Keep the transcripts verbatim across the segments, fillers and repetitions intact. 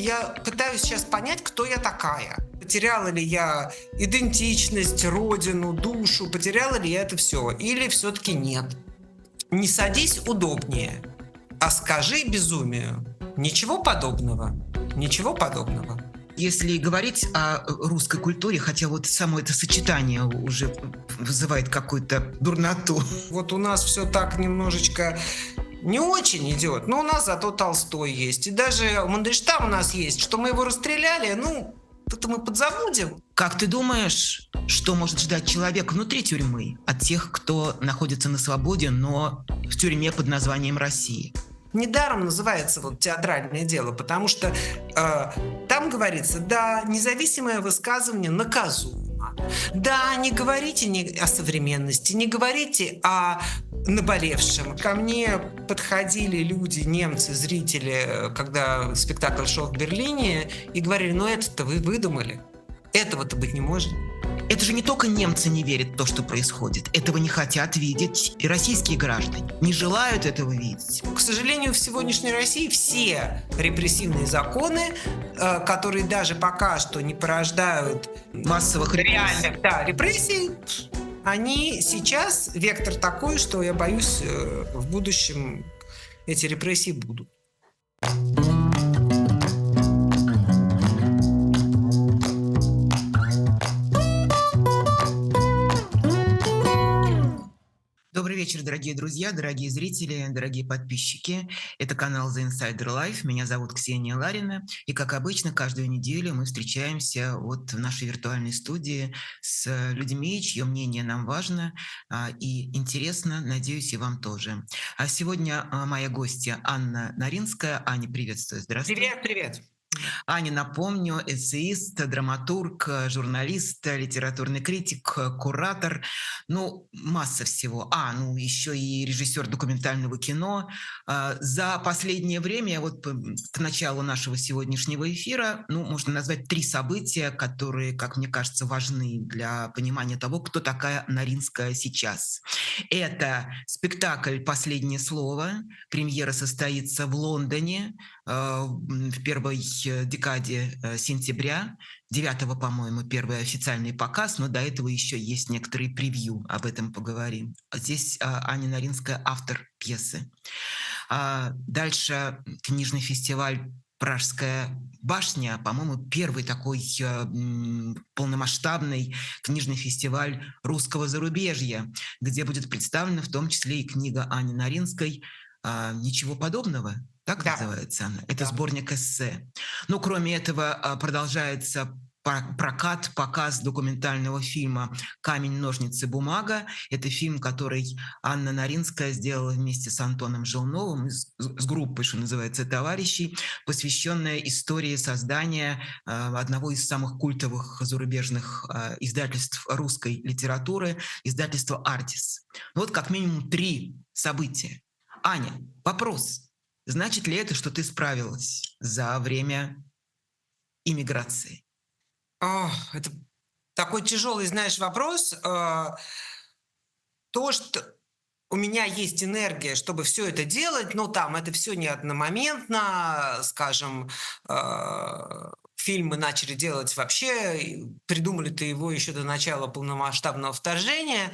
я пытаюсь сейчас понять, кто я такая. Потеряла ли я идентичность, родину, душу, потеряла ли я это все? Или все-таки нет? Не садись удобнее, а скажи безумию. Ничего подобного. Ничего подобного. Если говорить о русской культуре, хотя вот само это сочетание уже вызывает какую-то дурноту. Вот у нас все так немножечко не очень идет, но у нас зато Толстой есть. И даже Мандельштам у нас есть. Что мы его расстреляли, ну, это мы подзабудем. Как ты думаешь, что может ждать человек внутри тюрьмы от тех, кто находится на свободе, но в тюрьме под названием Россия? Недаром называется вот театральное дело, потому что э, там говорится, да, независимое высказывание наказуемо. Да, не говорите не о современности, не говорите о наболевшем. Ко мне подходили люди, немцы, зрители, когда спектакль шел в Берлине, и говорили, ну это-то вы выдумали. Этого-то быть не может. Это же не только немцы не верят в то, что происходит. Этого не хотят видеть и российские граждане. Не желают этого видеть. К сожалению, в сегодняшней России все репрессивные законы, которые даже пока что не порождают массовых реальных да, репрессий, они сейчас, вектор такой, что я боюсь, в будущем эти репрессии будут. Добрый вечер, дорогие друзья, дорогие зрители, дорогие подписчики. Это канал The Insider Life. Меня зовут Ксения Ларина. И, как обычно, каждую неделю мы встречаемся вот в нашей виртуальной студии с людьми, чье мнение нам важно и интересно, надеюсь, и вам тоже. А сегодня моя гостья Анна Наринская. Аня, приветствую. Здравствуй. Привет, привет. Аня, напомню, эссеист, драматург, журналист, литературный критик, куратор, ну, масса всего. А, ну, еще и режиссер документального кино. За последнее время, вот к началу нашего сегодняшнего эфира, ну, можно назвать три события, которые, как мне кажется, важны для понимания того, кто такая Наринская сейчас. Это спектакль «Последнее слово». Премьера состоится в Лондоне в первой декаде сентября. девятого, по-моему, первый официальный показ, но до этого еще есть некоторые превью, об этом поговорим. Здесь Аня Наринская, автор пьесы. Дальше книжный фестиваль «Пражская башня», по-моему, первый такой э, полномасштабный книжный фестиваль русского зарубежья, где будет представлена в том числе и книга Ани Наринской э, «Ничего подобного». Так да. Называется она. Это да. Сборник эссе. Ну, кроме этого, продолжается прокат, показ документального фильма «Камень, ножницы, бумага». Это фильм, который Анна Наринская сделала вместе с Антоном Желновым, с, с группой, что называется, товарищей, посвященная истории создания э, одного из самых культовых зарубежных э, издательств русской литературы, издательства «Артис». Вот как минимум три события. Аня, вопрос. Значит ли это, что ты справилась за время иммиграции? О, это такой тяжелый, знаешь, вопрос. То, что у меня есть энергия, чтобы все это делать, но там это все не одномоментно, скажем, фильм мы начали делать вообще, придумали-то его еще до начала полномасштабного вторжения.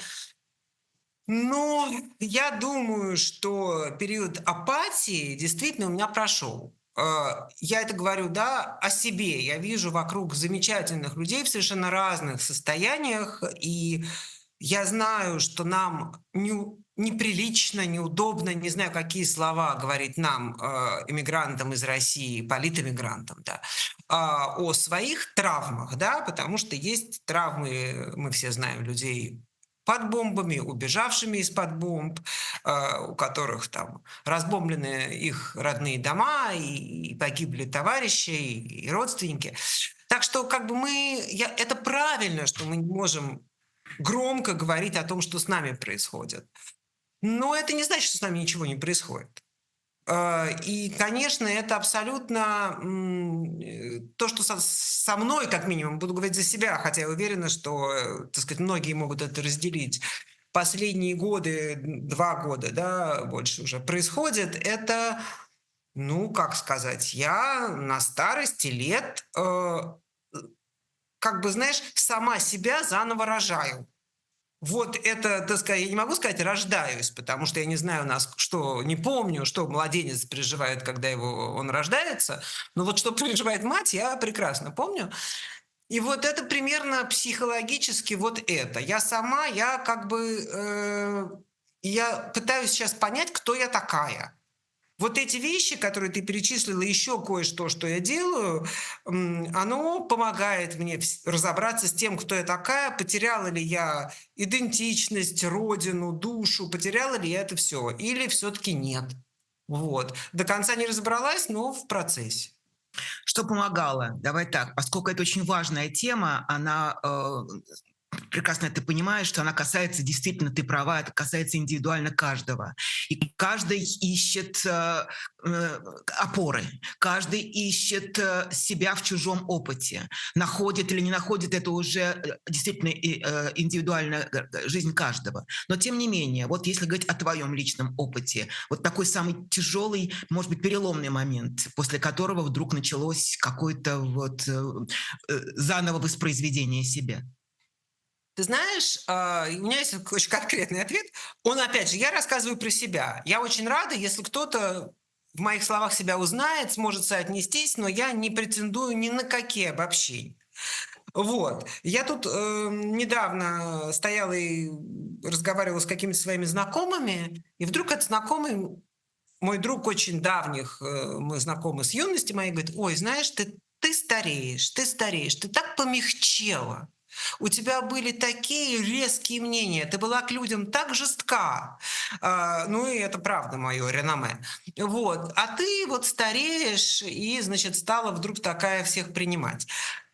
Но я думаю, что период апатии действительно у меня прошел. Я это говорю, да, о себе. Я вижу вокруг замечательных людей в совершенно разных состояниях, и я знаю, что нам не, неприлично, неудобно, не знаю, какие слова говорить нам, эмигрантам из России, политэмигрантам, да, о своих травмах, да, потому что есть травмы, мы все знаем людей под бомбами, убежавшими из-под бомб, э, у которых там разбомблены их родные дома, и, и погибли товарищи, и, и родственники. Так что как бы мы... Я, это правильно, что мы не можем громко говорить о том, что с нами происходит. Но это не значит, что с нами ничего не происходит. И, конечно, это абсолютно то, что со, со мной, как минимум, буду говорить за себя, хотя я уверена, что, так сказать, многие могут это разделить. Последние годы, два года, да, больше уже происходит, это Ну, как сказать, я на старости лет, э, как бы, знаешь, сама себя заново рожаю. Вот это, так сказать, я не могу сказать рождаюсь, потому что я не знаю, нас, что, не помню, что младенец переживает, когда его, он рождается. Но вот что переживает мать, я прекрасно помню. И вот это примерно психологически вот это. Я сама, я как бы, э, я пытаюсь сейчас понять, кто я такая. Вот эти вещи, которые ты перечислила, еще кое-что, что я делаю, м, оно помогает мне вс- разобраться с тем, кто я такая, потеряла ли я идентичность, родину, душу, потеряла ли я это все, или все-таки нет. Вот. До конца не разобралась, но в процессе. Что помогало? Давай так, поскольку это очень важная тема, она э, прекрасно ты понимаешь, что она касается, действительно, ты права, это касается индивидуально каждого. И каждый ищет э, э, опоры, каждый ищет э, себя в чужом опыте. Находит или не находит, это уже э, действительно э, индивидуальная э, жизнь каждого. Но тем не менее, вот если говорить о твоем личном опыте, вот такой самый тяжелый, может быть, переломный момент, после которого вдруг началось какое-то вот э, э, заново воспроизведение себя. Ты знаешь, а, у меня есть очень конкретный ответ. Он, опять же, я рассказываю про себя. Я очень рада, если кто-то в моих словах себя узнает, сможет соотнестись, но я не претендую ни на какие обобщения. Вот. Я тут э, недавно стояла и разговаривала с какими-то своими знакомыми, и вдруг этот знакомый, мой друг очень давних, э, мы знакомы с юности моей, говорит: ой, знаешь, ты, ты стареешь, ты стареешь, ты так помягчела. У тебя были такие резкие мнения, ты была к людям так жестка. А, ну и это правда мое реноме. Вот. А ты вот стареешь и, значит, стала вдруг такая всех принимать.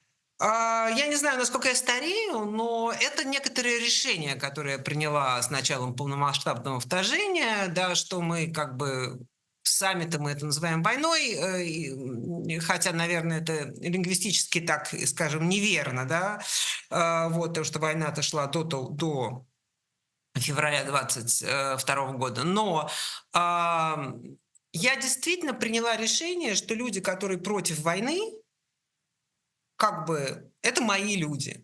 А, я не знаю, насколько я старею, но это некоторые решения, которые я приняла с началом полномасштабного вторжения, да, что мы как бы сами-то мы это называем войной, э, и, м, хотя, наверное, это лингвистически так, э, скажем, неверно, да, а, вот, потому что война-то шла до, то- до февраля двадцать второго года, но а, я действительно приняла решение, что люди, которые против войны, как бы это мои люди.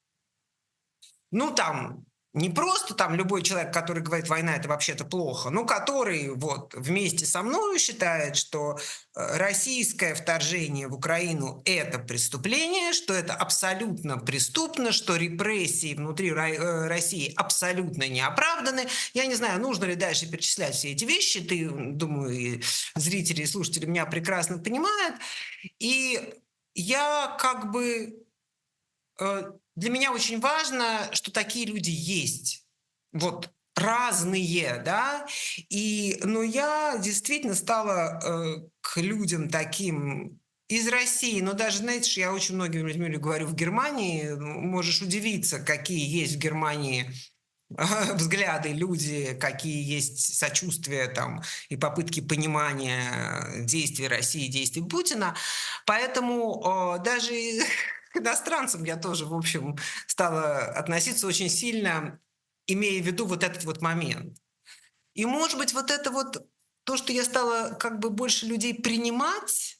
Ну, там, не просто там любой человек, который говорит, война это вообще-то плохо, ну, который вот вместе со мной считает, что э, российское вторжение в Украину это преступление, что это абсолютно преступно, что репрессии внутри Ра- э, России абсолютно не оправданы. Я не знаю, нужно ли дальше перечислять все эти вещи. Ты, м, думаю, и зрители и слушатели меня прекрасно понимают. И я как бы Э, для меня очень важно, что такие люди есть. Вот разные, да. И, но я действительно стала э, к людям таким из России, но даже, знаете, что я очень многими людьми говорю в Германии, м, можешь удивиться, какие есть в Германии взгляды, люди, какие есть сочувствия там и попытки понимания действий России, действий Путина. Поэтому э, даже к иностранцам я тоже, в общем, стала относиться очень сильно, имея в виду вот этот вот момент. И, может быть, вот это вот то, что я стала как бы больше людей принимать,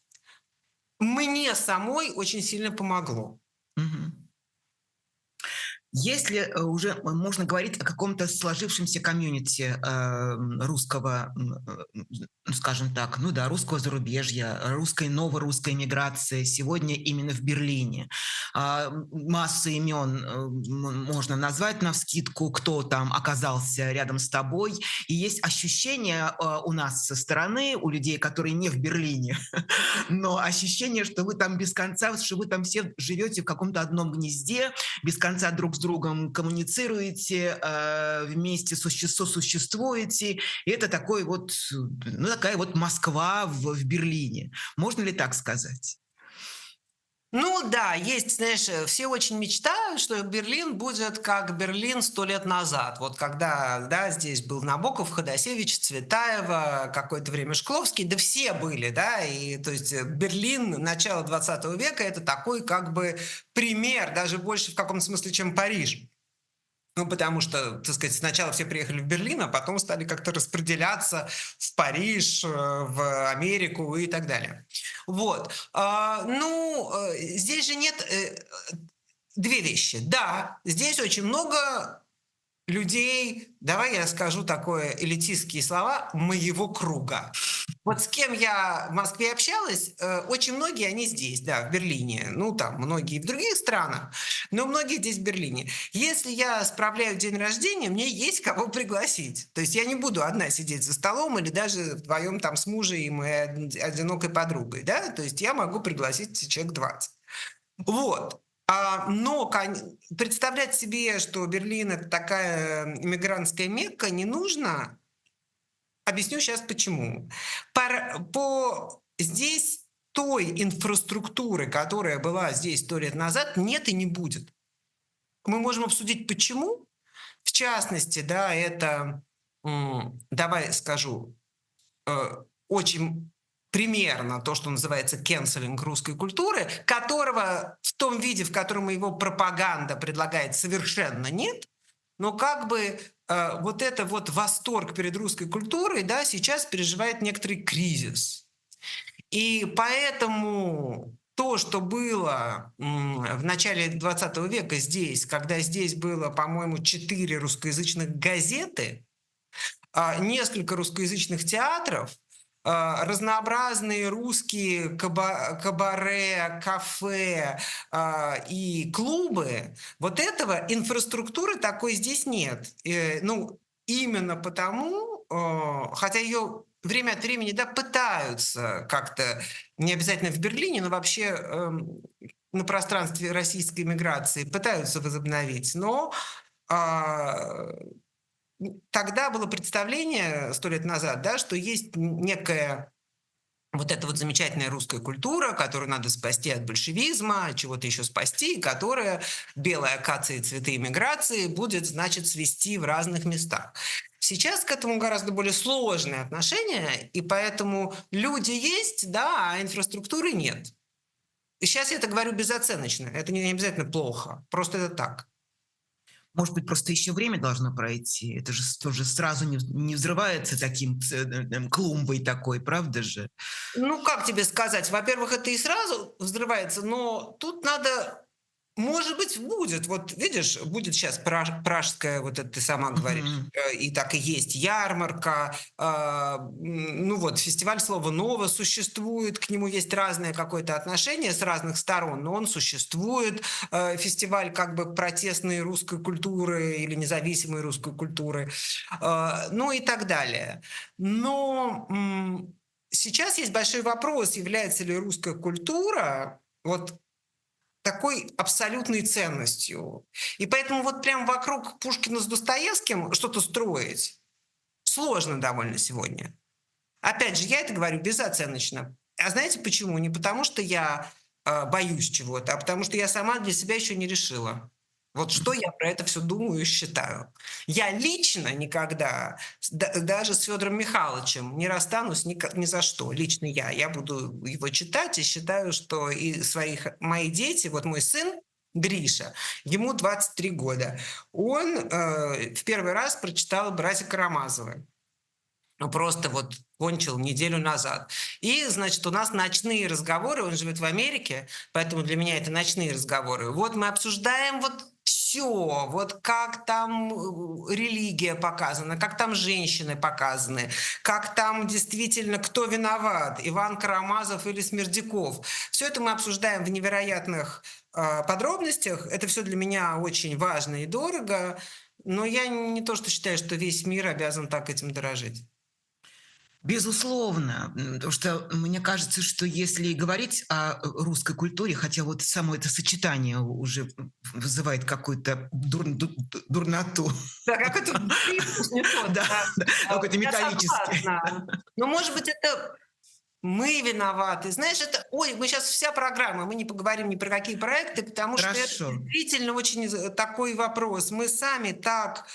мне самой очень сильно помогло. Мгм. Если э, уже э, можно говорить о каком-то сложившемся комьюнити э, русского, м, э, ну, скажем так, ну да, русского зарубежья, русской, новорусской миграции сегодня именно в Берлине. А, м, масса имен э, м- можно назвать навскидку, кто там оказался рядом с тобой. И есть ощущение э, у нас со стороны, у людей, которые не в Берлине, но ощущение, что вы там без конца, что вы там все живете в каком-то одном гнезде, без конца друг с другом коммуницируете, э, вместе суще- сосуществуете. И это такой вот, ну, такая вот Москва в, в Берлине. Можно ли так сказать? Ну да, есть, знаешь, э, все очень мечтают, что Берлин будет как Берлин сто лет назад. Вот когда, да, здесь был Набоков, Ходосевич, Цветаева, какое-то время Шкловский, да все были, да, и то есть э, Берлин начала двадцатого века это такой как бы пример, даже больше в каком смысле, чем Париж. Ну, потому что, так сказать, сначала все приехали в Берлин, а потом стали как-то распределяться в Париж, э, в Америку и так далее. Вот. А, ну, э, здесь же нет э, две вещи. Да, здесь очень много людей, давай я скажу такое элитистские слова, моего круга. Вот с кем я в Москве общалась, э, очень многие они здесь, да, в Берлине. Ну, там, многие в других странах, но многие здесь в Берлине. Если я справляю день рождения, мне есть кого пригласить. То есть я не буду одна сидеть за столом или даже вдвоем там с мужем и од- одинокой подругой, да. То есть я могу пригласить человек двадцать. Вот. А, но кон- представлять себе, что Берлин — это такая иммигрантская Мекка, не нужно. Объясню сейчас почему. Пор- По здесь той инфраструктуры, которая была здесь сто лет назад, нет и не будет. Мы можем обсудить, почему. В частности, да, это, м, давай скажу, э, очень примерно то, что называется кэнселинг русской культуры, которого в том виде, в котором его пропаганда предлагает, совершенно нет. Но как бы э, вот это вот восторг перед русской культурой, да, сейчас переживает некоторый кризис. И поэтому то, что было м, в начале двадцатого века здесь, когда здесь было, по-моему, четыре русскоязычных газеты, а, несколько русскоязычных театров, а, разнообразные русские каба- кабаре, кафе а, и клубы. Вот этого инфраструктуры такой здесь нет. Э, ну, именно потому, э, хотя ее время от времени, да, пытаются как-то, не обязательно в Берлине, но вообще эм, на пространстве российской миграции пытаются возобновить, но а, тогда было представление сто лет назад, да, что есть некая вот эта вот замечательная русская культура, которую надо спасти от большевизма, чего-то еще спасти, которая белая акация и цветы иммиграции будет, значит, свести в разных местах. Сейчас к этому гораздо более сложное отношение, и поэтому люди есть, да, а инфраструктуры нет. И сейчас я это говорю безоценочно, это не обязательно плохо, просто это так. Может быть, просто еще время должно пройти. Это же с- тоже сразу не, вз- не взрывается таким ц- э, э, клумбой такой, правда же? Ну, как тебе сказать? Во-первых, это и сразу взрывается, но тут надо, может быть, будет. Вот видишь, будет сейчас пражская, вот это ты сама говоришь, Мгм. э, и так и есть, ярмарка, а, м, ну вот, фестиваль слова «ново» существует, к нему есть разное какое-то отношение с разных сторон, но он существует. Э, Фестиваль как бы протестной русской культуры или независимой русской культуры, э, ну и так далее. Но м, сейчас есть большой вопрос, является ли русская культура вот такой абсолютной ценностью. И поэтому вот прям вокруг Пушкина с Достоевским что-то строить сложно довольно сегодня. Опять же, я это говорю безоценочно. А знаете почему? Не потому, что я э, боюсь чего-то, а потому что я сама для себя еще не решила. Вот что я про это все думаю и считаю. Я лично никогда, с- да- даже с Федором Михайловичем, не расстанусь ни, ни за что. Лично я. Я буду его читать и считаю, что и своих, мои дети, вот мой сын Гриша, ему двадцать три года, он э, в первый раз прочитал «Братья Карамазовы». Ну, просто вот кончил неделю назад. И, значит, у нас ночные разговоры, он живет в Америке, поэтому для меня это ночные разговоры. Вот мы обсуждаем вот все, вот как там э, религия показана, как там женщины показаны, как там действительно кто виноват, Иван Карамазов или Смердяков. Все это мы обсуждаем в невероятных э, подробностях. Это все для меня очень важно и дорого, но я не то что считаю, что весь мир обязан так этим дорожить. Безусловно, м, потому что мне кажется, что если говорить о э, русской культуре, хотя вот само это сочетание уже вызывает какую-то дур- ду- ду- дурноту, Да, какой-то привкус не тот, да, да. да, А, какой-то я металлический. согласна. Но, может быть, это мы виноваты. Знаешь, это ой, мы сейчас вся программа, мы не поговорим ни про какие проекты, потому что это Хорошо. действительно очень з такой вопрос. Мы сами так,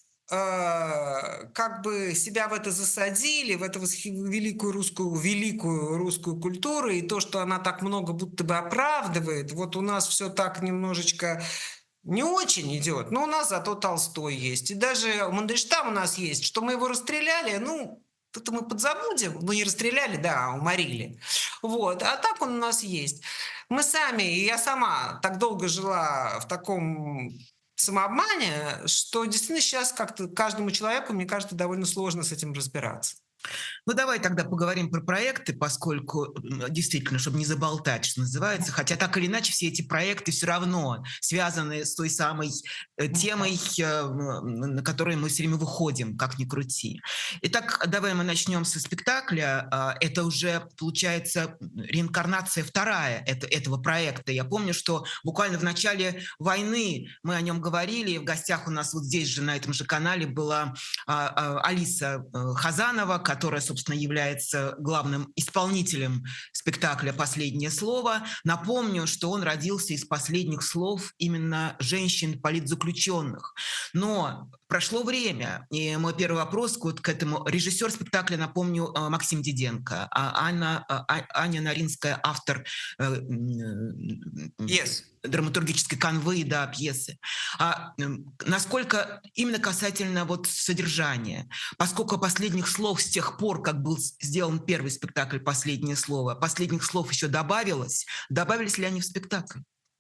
э, как бы себя в это засадили, в эту восхи великую русскую великую русскую культуру, и то, что она так много будто бы оправдывает. Вот у нас все так немножечко Не очень идет, но у нас зато Толстой есть. И даже Мандельштам у нас есть. Что мы его расстреляли, ну, это мы подзабудем. Ну, не расстреляли, да, а уморили. Вот. А так он у нас есть. Мы сами, и я сама так долго жила в таком самообмане, что действительно сейчас как-то каждому человеку, мне кажется, довольно сложно с этим разбираться. Ну, давай тогда поговорим про проекты, поскольку м, действительно, чтобы не заболтать, что называется, хотя так или иначе все эти проекты все равно связаны с той самой э, темой, э, м, на которой мы все время выходим, как ни крути. Итак, давай мы начнем со спектакля. А, Это уже, получается, реинкарнация вторая это- этого проекта. Я помню, что буквально в начале войны мы о нем говорили, и в гостях у нас вот здесь же, на этом же канале, была а, а, Алиса э, Хазанова, которая, собственно, является главным исполнителем спектакля «Последнее слово». Напомню, что он родился из последних слов именно женщин-политзаключенных. Но прошло время, и мой первый вопрос вот к этому. Режиссер спектакля, напомню, э, Максим Диденко, а Анна, а, а- Аня Наринская, автор э, м, м, Yes. драматургической канвы, да, пьесы. А м, насколько именно касательно вот содержания, поскольку последних слов с тех пор, как был с- сделан первый спектакль «Последнее слово», последних слов еще добавилось, добавились ли они в спектакль?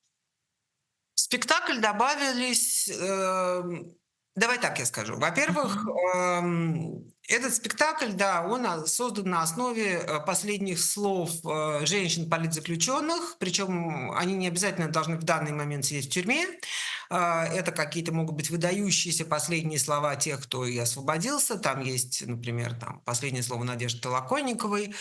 В спектакль добавились, эм, давай так я скажу. Во-первых, Мгм. эм, этот спектакль, да, он а, создан на основе э, последних слов э, женщин-политзаключенных, причем они не обязательно должны в данный момент сидеть в тюрьме. А, Это какие-то могут быть выдающиеся последние слова тех, кто и освободился. Там есть, например, там, последнее слово Надежды Толоконниковой.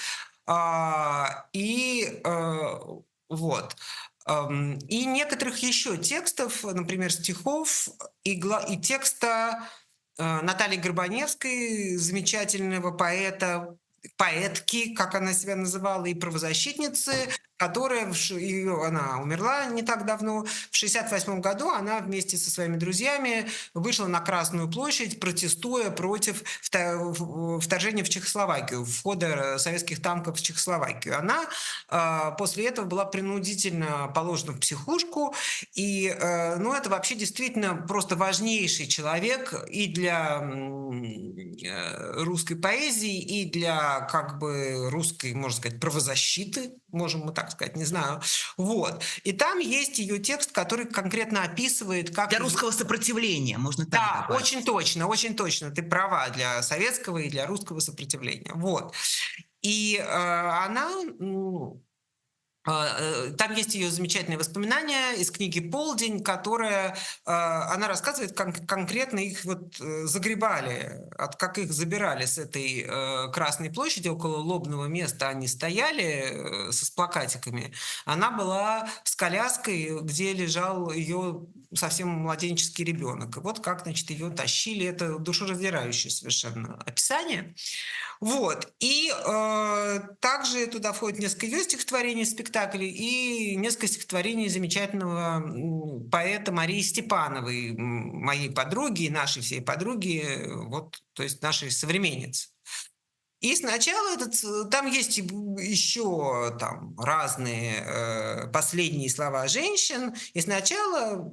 А, И э, вот. Ам, И некоторых еще текстов, например, стихов и, гла- и текста э, Натальи Горбаневской, замечательного поэта, поэтки, как она себя называла, и правозащитницы, которая, в ш- ее, она умерла не так давно, в шестьдесят восьмом году она вместе со своими друзьями вышла на Красную площадь, протестуя против вта- в- вторжения в Чехословакию, входа советских танков в Чехословакию. Она а, после этого была принудительно положена в психушку, и, э, ну, это вообще действительно просто важнейший человек и для м, э, русской поэзии, и для, как бы, русской, можно сказать, правозащиты, можем мы так сказать, не знаю. Вот. И там есть ее текст, который конкретно описывает, как... Для русского сопротивления, можно так Да, добавить. очень точно, очень точно, ты права, для советского и для русского сопротивления. Вот. И э, она, м, а, э, там есть ее замечательные воспоминания из книги «Полдень», которая, а, она рассказывает, как конкретно их вот э, загребали, от как их забирали с этой э, Красной площади, около лобного места они стояли э, со с плакатиками. Она была с коляской, где лежал ее совсем младенческий ребенок. И вот как, значит, ее тащили. Это душераздирающее совершенно описание. Вот. И э, также туда входит несколько ее стихотворений, спектаклей и несколько стихотворений замечательного м, поэта Марии Степановой, м, моей подруги, нашей всей подруги, э, вот, то есть нашей современницы. И сначала этот, с- там есть и б- еще там разные э, последние слова женщин, и сначала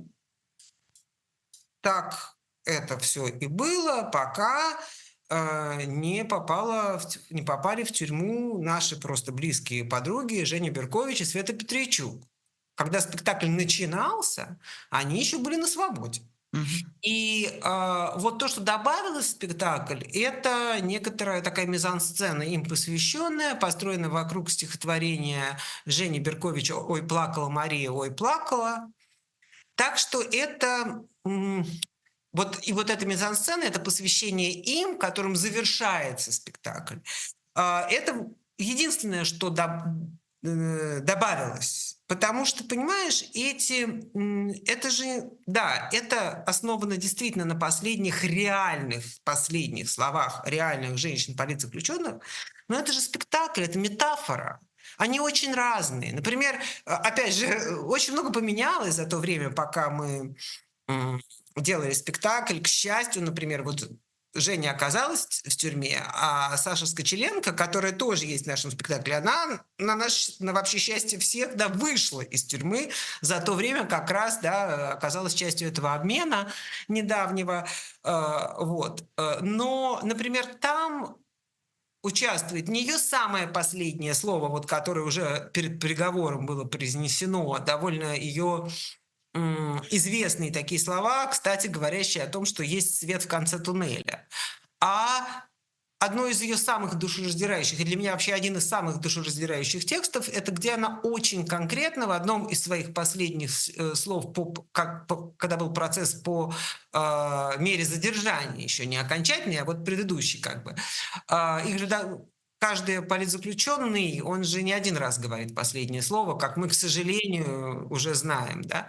так это все и было, пока э, не, попала в тю- не попали в тюрьму наши просто близкие подруги Женя Беркович и Света Петричук. Когда спектакль начинался, они еще были на свободе. Мгм. И а, вот то, что добавилось в спектакль, это некоторая такая мизансцена, им посвященная, построенная вокруг стихотворения Жени Берковича «Ой, плакала Мария, ой, плакала». Так что это м, вот, и вот эта мизансцена, это посвящение им, которым завершается спектакль. А, Это единственное, что доб- э, добавилось. Потому что, понимаешь, эти, м, это же, да, это основано действительно на последних реальных, последних словах реальных женщин-политзаключенных, но это же спектакль, это метафора. Они очень разные. Например, а, опять же, очень много поменялось за то время, пока мы м, делали спектакль. К счастью, например, вот Женя оказалась в тюрьме, а Саша Скочеленко, которая тоже есть в нашем спектакле, она на, наш, на вообще счастье всех, да, вышла из тюрьмы за то время, как раз, да, оказалась частью этого обмена недавнего. Э, вот. Э, Но, например, там участвует не ее самое последнее слово, вот, которое уже перед приговором было произнесено, а довольно ее м, известные такие слова, кстати, говорящие о том, что есть свет в конце туннеля. А одно из ее самых душераздирающих, и для меня вообще один из самых душераздирающих текстов, это где она очень конкретно в одном из своих последних э, слов, по, как, по- когда был процесс по э, мере задержания, еще не окончательный, а вот предыдущий как бы. А, их же да- каждый политзаключенный, он же не один раз говорит последнее слово, как мы, к сожалению, уже знаем, да,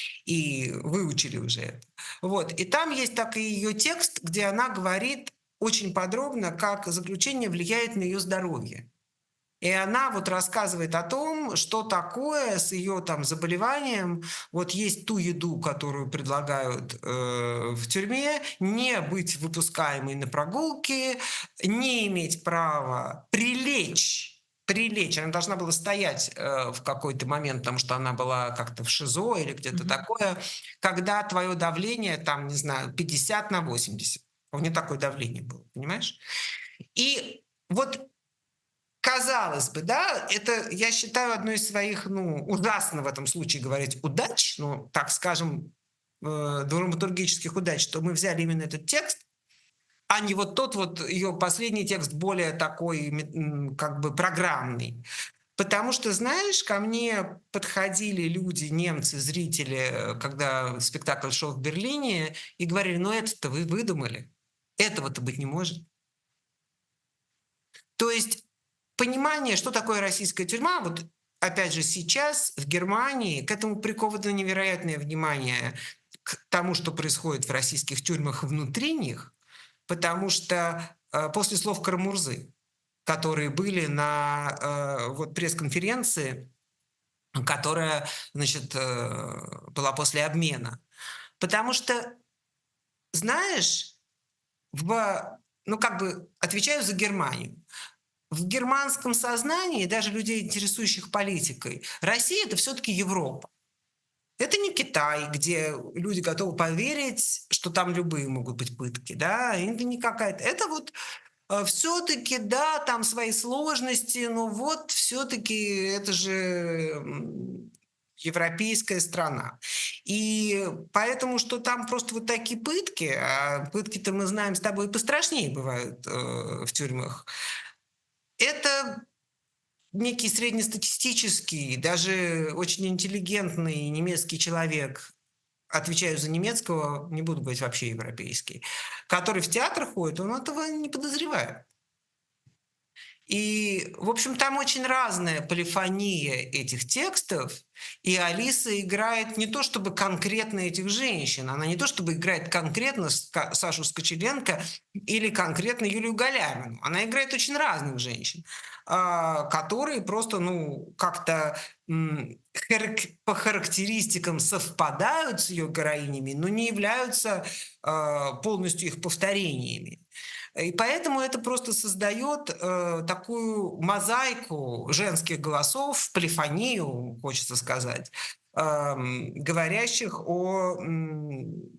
и выучили уже это. Вот. И там есть так и ее текст, где она говорит очень подробно, как заключение влияет на ее здоровье. И она вот рассказывает о том, что такое с ее там заболеванием. Вот есть ту еду, которую предлагают э, в тюрьме, не быть выпускаемой на прогулки, не иметь права прилечь прилечь. Она должна была стоять э, в какой-то момент, потому что она была как-то в ШИЗО или где-то Мгм. такое, когда твое давление, там, не знаю, пятьдесят на восемьдесят. У нее такое давление было, понимаешь? И вот казалось бы, да, это, я считаю, одной из своих, ну, ужасно в этом случае говорить удач, ну, так скажем, э, драматургических удач, что мы взяли именно этот текст, а не вот тот вот ее последний текст, более такой, м, как бы программный. Потому что, знаешь, ко мне подходили люди, немцы, зрители, э, когда спектакль шел в Берлине, и говорили, ну это-то вы выдумали, этого-то быть не может. То есть понимание, что такое российская тюрьма, вот опять же сейчас в Германии к этому приковано невероятное внимание к тому, что происходит в российских тюрьмах внутри них, потому что э, после слов Карамурзы, которые были на э, вот пресс-конференции, которая, значит, э, была после обмена. Потому что, знаешь, в, ну как бы отвечаю за Германию. В германском сознании, даже людей, интересующих политикой, Россия — это все-таки Европа. Это не Китай, где люди готовы поверить, что там любые могут быть пытки, да, это не какая-то. Это вот все-таки, да, там свои сложности, но вот все-таки это же м, европейская страна. И поэтому, что там просто вот такие пытки, а пытки-то мы знаем с тобой пострашнее бывают э, в тюрьмах, это некий среднестатистический, даже очень интеллигентный немецкий человек, отвечаю за немецкого, не буду говорить вообще европейский, который в театр ходит, он этого не подозревает. И, в общем, там очень разная полифония этих текстов, и Алиса играет не то чтобы конкретно этих женщин, она не то чтобы играет конкретно Ска- Сашу Скочеленко или конкретно Юлию Галямину, она играет очень разных женщин, а, которые просто, ну, как-то м, харак- по характеристикам совпадают с ее героинями, но не являются а, полностью их повторениями. И поэтому это просто создает э, такую мозаику женских голосов, полифонию, хочется сказать, эм, говорящих о м,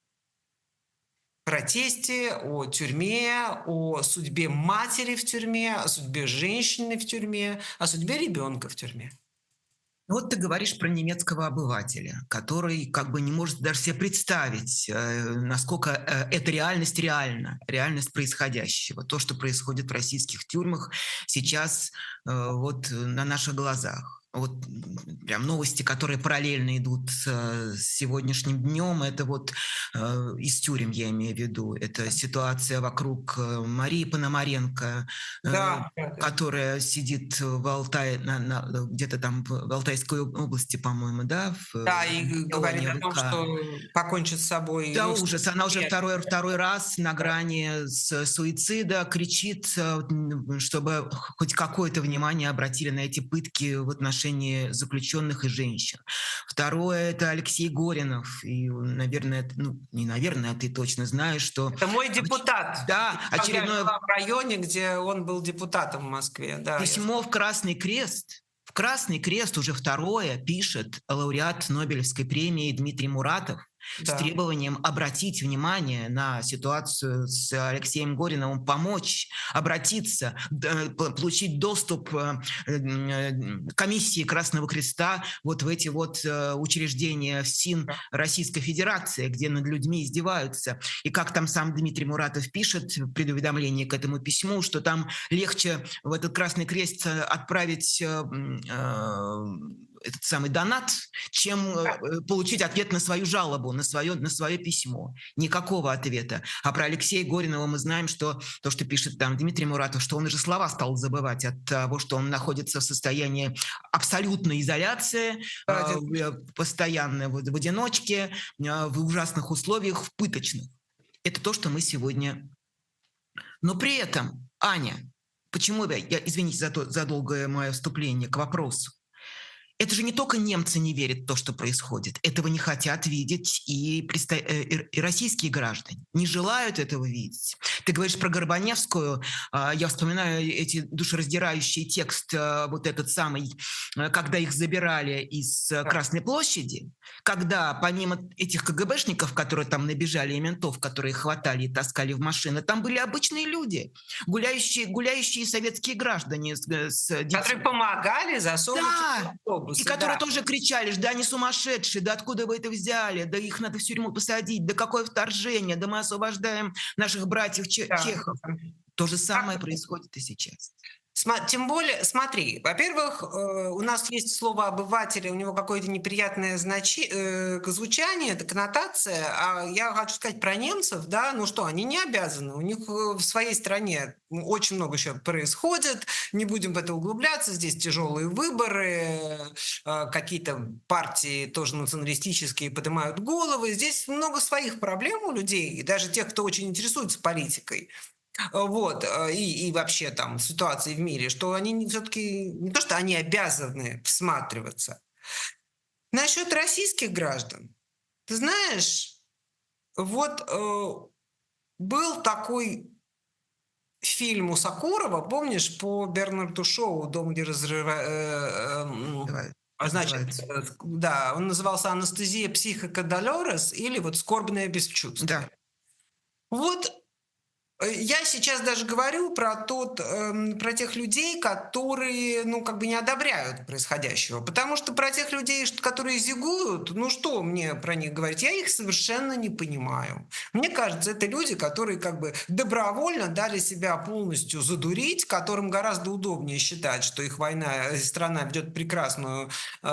протесте, о тюрьме, о судьбе матери в тюрьме, о судьбе женщины в тюрьме, о судьбе ребенка в тюрьме. Вот ты говоришь про немецкого обывателя, который как бы не может даже себе представить, э, насколько э, эта реальность реальна, реальность происходящего, то, что происходит в российских тюрьмах сейчас э, вот на наших глазах. Вот м, прям новости, которые параллельно идут с, э, с сегодняшним днем, это вот э, из тюрем, я имею в виду, это ситуация вокруг э, Марии Пономаренко, э, Да, да, да. которая сидит в Алтае, на, на, где-то там в Алтайской области, по-моему, да, в, Да, в и говорит регионе о том, ВК. что покончит с собой, Да, ну, в ужас. Она уже нет, второй, второй раз на грани с суицида кричит, э, чтобы хоть какое-то внимание обратили на эти пытки в отношении отношении заключенных и женщин. Второе – это Алексей Горинов. И, наверное, это- ну, не наверное, а ты точно знаешь, что… Это мой депутат. Да, Я очередное жила в районе, где он был депутатом в Москве. Да, я письмо в Красный Крест. В Красный Крест уже второе пишет лауреат Нобелевской премии Дмитрий Муратов с Да. требованием обратить внимание на ситуацию с Алексеем Гориновым, помочь, обратиться, д- п- получить доступ э, э, комиссии Красного Креста вот в эти вот э, учреждения в СИН Да. Российской Федерации, где над людьми издеваются. И как там сам Дмитрий Муратов пишет в предуведомлении к этому письму, что там легче в этот Красный Крест э, отправить э, м, э, этот самый донат, чем э, получить ответ на свою жалобу, на свое, на свое письмо. Никакого ответа. А про Алексея Горинова мы знаем, что то, что пишет там Дмитрий Муратов, что он уже слова стал забывать от того, что он находится в состоянии абсолютной изоляции, Да, э, в- постоянно в, в одиночке, э, в ужасных условиях, в пыточных. Это то, что мы сегодня… Но при этом, Аня, почему я, я извините за, то, за долгое мое вступление к вопросу, это же не только немцы не верят в то, что происходит. Этого не хотят видеть и, предста- э, и- и российские граждане. Не желают этого видеть. Ты говоришь про Горбаневскую. а, Я вспоминаю эти душераздирающий текст, а, вот этот самый, а, когда их забирали из а, да. Красной площади, когда помимо этих КГБшников, которые там набежали, и ментов, которые их хватали и таскали в машины, там были обычные люди, гуляющие, гуляющие советские граждане с, э, с детьми. Которые помогали засовывать их в Да, и автобусы. которые Да. тоже кричали, да они сумасшедшие, да откуда вы это взяли, да их надо в тюрьму посадить, да какое вторжение, да мы освобождаем наших братьев че- Да. чехов. То же самое Так, происходит и сейчас. Сма- Тем более, смотри, во-первых, э, у нас есть слово «обыватели», у него какое-то неприятное значи- э, к- звучание, это коннотация, а я хочу сказать про немцев, да, ну что, они не обязаны, у них э, в своей стране ну, очень много еще происходит, не будем в это углубляться, здесь тяжелые выборы, э, какие-то партии тоже националистические поднимают головы, здесь много своих проблем у людей, и даже тех, кто очень интересуется политикой. Вот, э, и, и вообще там ситуации в мире, что они все-таки не то, что они обязаны всматриваться. Насчет российских граждан. Ты знаешь, вот э, был такой фильм у Сакурова, помнишь, по Бернарду Шоу «Дом, где разрывают…» Давай, Значит, называется. э, да, он назывался «Анестезия психика долорес» или вот «Скорбное бесчувствие». Да. Вот Э, я сейчас даже говорю про тот, эм, про тех людей, которые, ну, как бы не одобряют происходящего. Потому что про тех людей, что- которые зигуют, ну, что мне про них говорить? Я их совершенно не понимаю. Мне кажется, это люди, которые как бы добровольно дали себя полностью задурить, которым гораздо удобнее считать, что их война, э, страна ведет прекрасную, э,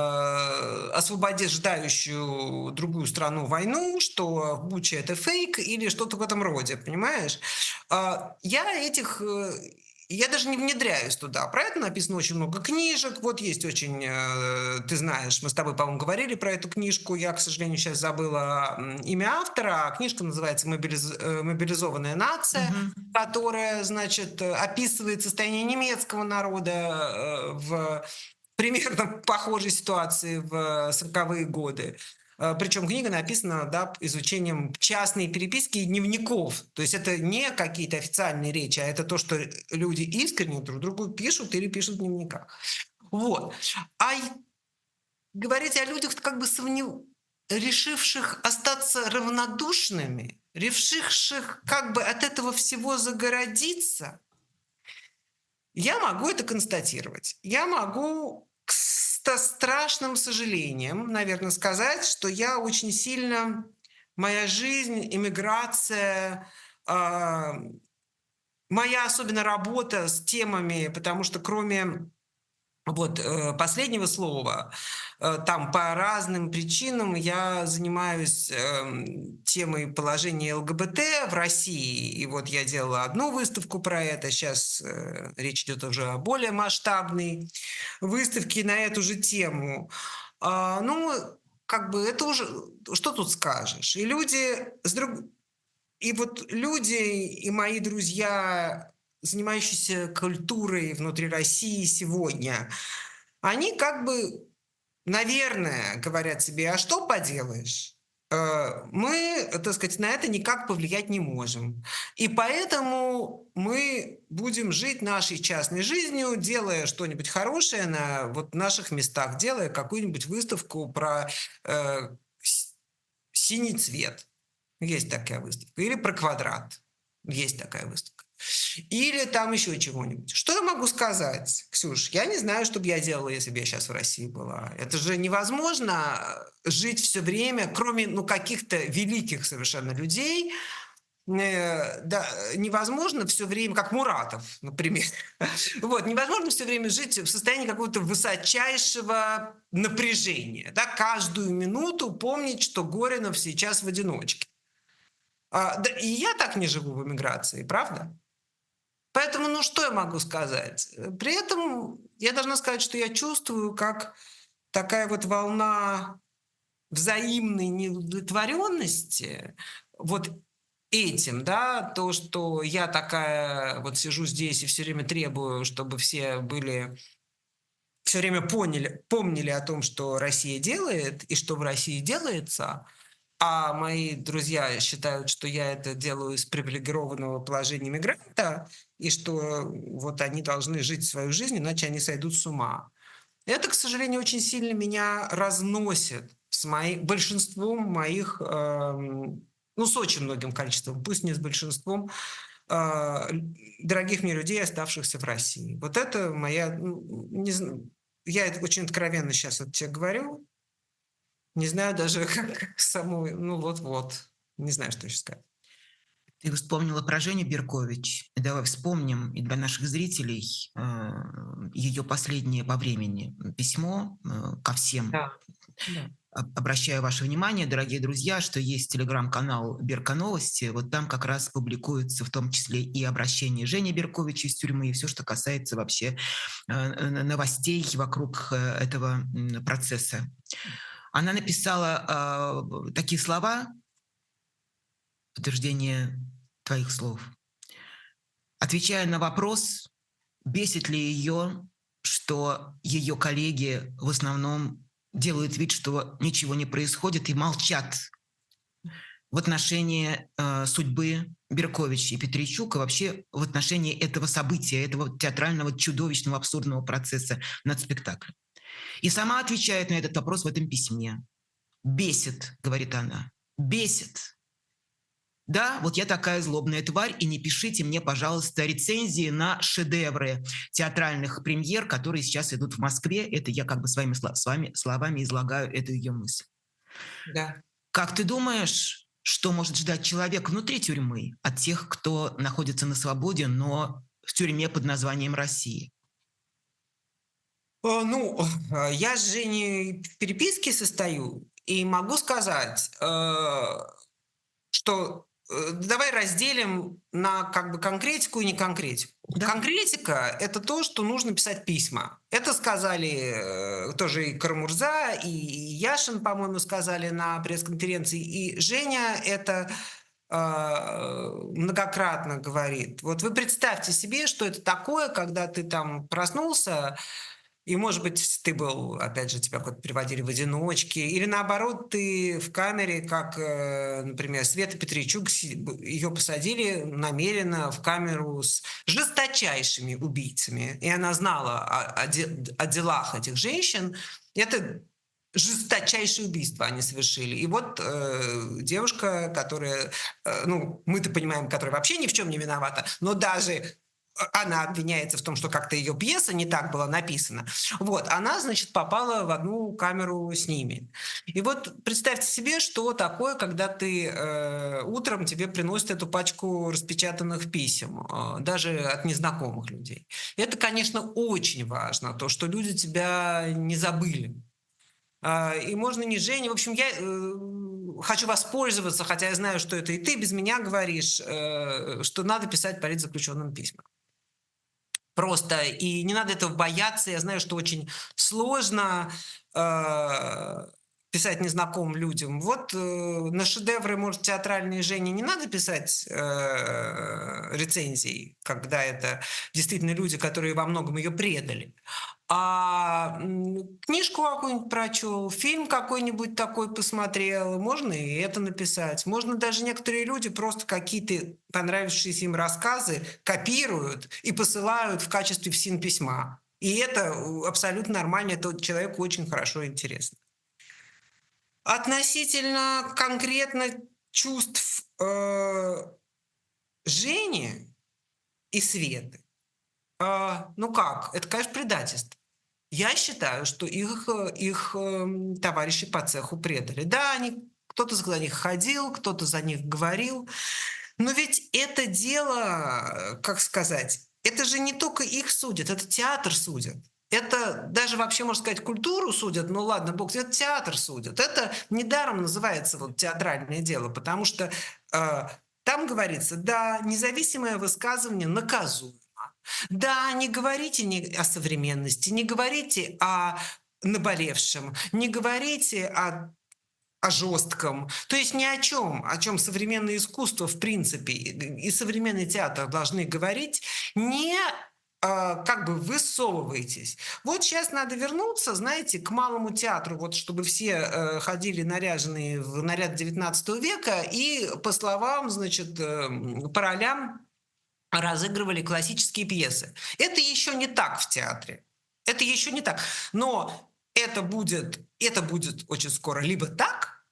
освобождающую другую страну войну, что Буча это фейк или что-то в этом роде, понимаешь? А, я этих, э, я даже не внедряюсь туда. Про это написано очень много книжек. Вот есть очень, э, ты знаешь, мы с тобой, по-моему, говорили про эту книжку. Я, к сожалению, сейчас забыла м, имя автора. А книжка называется «Мобилиз- э, «Мобилизованная нация», Мгм. которая, значит, э, описывает состояние немецкого народа э, в примерно похожей ситуации в сороковые годы. Э, Причем книга написана, да, изучением частной переписки и дневников. То есть это не какие-то официальные речи, а это то, что люди искренне друг другу пишут или пишут в дневниках. Вот. А и говорить о людях, как бы сомнев... решивших остаться равнодушными, решивших как бы от этого всего загородиться, я могу это констатировать. Я могу со страшным сожалением, наверное, сказать, что я очень сильно, моя жизнь, иммиграция, а, моя особенно работа с темами, потому что кроме вот э, последнего слова, э, там по разным причинам я занимаюсь эм, темой положения ЛГБТ в России. И вот я делала одну выставку про это. Сейчас э, речь идет уже о более масштабной выставке на эту же тему. А, ну, как бы это уже, что тут скажешь? И люди с друг... И вот люди и мои друзья, занимающиеся культурой внутри России сегодня, они как бы, наверное, говорят себе: а что поделаешь? Э, Мы, так сказать, на это никак повлиять не можем. И поэтому мы будем жить нашей частной жизнью, делая что-нибудь хорошее на вот наших местах, делая какую-нибудь выставку про э, с- синий цвет. Есть такая выставка. Или про квадрат. Есть такая выставка. Или там еще чего-нибудь. Что я могу сказать, Ксюш? Я не знаю, что бы я делала, если бы я сейчас в России была. Это же невозможно жить все время, кроме ну, каких-то великих совершенно людей. Э, да, невозможно все время, как Муратов, например. Вот, невозможно все время жить в состоянии какого-то высочайшего напряжения. Да, каждую минуту помнить, что Горинов сейчас в одиночке. А, да, и я так не живу в эмиграции, правда? Поэтому, ну что я могу сказать? Э, При этом я должна сказать, что я чувствую, как такая вот волна взаимной неудовлетворенности вот этим, да, то, что я такая вот сижу здесь и все время требую, чтобы все были, все время поняли, помнили о том, что Россия делает и что в России делается, а мои друзья считают, что я это делаю из привилегированного положения мигранта, и что вот они должны жить свою жизнь, иначе они сойдут с ума. Это, к сожалению, очень сильно меня разносит с мои, большинством моих, эм, ну, с очень многим количеством, пусть не с большинством, э, дорогих мне людей, оставшихся в России. Вот это моя, ну, не зн- я это очень откровенно сейчас это тебе говорю, не знаю даже, как саму, ну вот-вот, не знаю, что еще сказать. Ты вспомнила про Женю Беркович. Давай вспомним и для наших зрителей э, ее последнее по времени письмо э, ко всем. Да, да. Об- Обращаю ваше внимание, дорогие друзья, что есть телеграм-канал Берка Новости. Вот там как раз публикуется в том числе и обращение Жени Берковича из тюрьмы, и все, что касается вообще э, э, новостей вокруг э, этого м, процесса. Она написала э, такие слова, подтверждение твоих слов. Отвечая на вопрос, бесит ли ее, что ее коллеги в основном делают вид, что ничего не происходит и молчат в отношении э, судьбы Беркович и Петричук, и вообще в отношении этого события, этого театрального чудовищного абсурдного процесса над спектаклем. И сама отвечает на этот вопрос в этом письме. «Бесит», — говорит она, — «бесит». Да, вот я такая злобная тварь, и не пишите мне, пожалуйста, рецензии на шедевры театральных премьер, которые сейчас идут в Москве. Это я как бы своими слов, с вами, словами излагаю эту ее мысль. Да. Как ты думаешь, что может ждать человек внутри тюрьмы от тех, кто находится на свободе, но в тюрьме под названием Россия? Э, Ну, э, я с Женей в переписке состою, и могу сказать, э, что э, давай разделим на как бы конкретику и неконкретику. Да. Конкретика – это то, что нужно писать письма. Это сказали э, тоже и Карамурза, и Яшин, по-моему, сказали на пресс-конференции, и Женя это э, многократно говорит. Вот вы представьте себе, что это такое, когда ты там проснулся, и, может быть, ты был, опять же, тебя куда-то приводили в одиночке, или наоборот, ты в камере, как, э, например, Света Петричук, ее посадили намеренно в камеру с жесточайшими убийцами, и она знала о, о де- о делах этих женщин. Это жесточайшие убийства они совершили. И вот э, девушка, которая, э, ну, мы-то понимаем, которая вообще ни в чем не виновата, но даже она обвиняется в том, что как-то ее пьеса не так была написана. Вот, она, значит, попала в одну камеру с ними. И вот представьте себе, что такое, когда ты э, утром тебе приносят эту пачку распечатанных писем, э, даже от незнакомых людей. Это, конечно, очень важно, то, что люди тебя не забыли. А, И можно не Жене. В общем, я э, хочу воспользоваться, хотя я знаю, что это и ты без меня говоришь, э, что надо писать политзаключенным письма. Просто. И не надо этого бояться. Я знаю, что очень сложно э, писать незнакомым людям. Вот э, на шедевры, может, театральные Жени не надо писать э, рецензий, когда это действительно люди, которые во многом ее предали. А м, книжку какую-нибудь прочел, фильм какой-нибудь такой посмотрел, можно и это написать. Можно даже некоторые люди просто какие-то понравившиеся им рассказы копируют и посылают в качестве ФСИН-письма. И это э, абсолютно нормально, это человеку очень хорошо и интересно. Относительно конкретно чувств э, Жени и Светы, а, ну как, это, конечно, предательство. Я считаю, что их, э, их эм, товарищи по цеху предали. Да, они, кто-то за них ходил, кто-то за них говорил, но ведь это дело, э, как сказать, это же не только их судят, это театр судят. Это даже вообще, можно сказать, культуру судят, ну ладно, бог, это театр судят. Это недаром называется вот театральное дело, потому что э, там говорится, да, независимое высказывание наказуемо. Да, не говорите ни о современности, не говорите о наболевшем, не говорите о о жестком, то есть ни о чем, о чем современное искусство, в принципе, и и современный театр должны говорить, не а, как бы высовывайтесь. Вот сейчас надо вернуться, знаете, к малому театру, вот чтобы все э, ходили наряженные в наряд девятнадцатого века и, по словам, значит, э, по ролям разыгрывали классические пьесы. Это еще не так в театре. Это еще не так. Но это будет, это будет очень скоро либо так,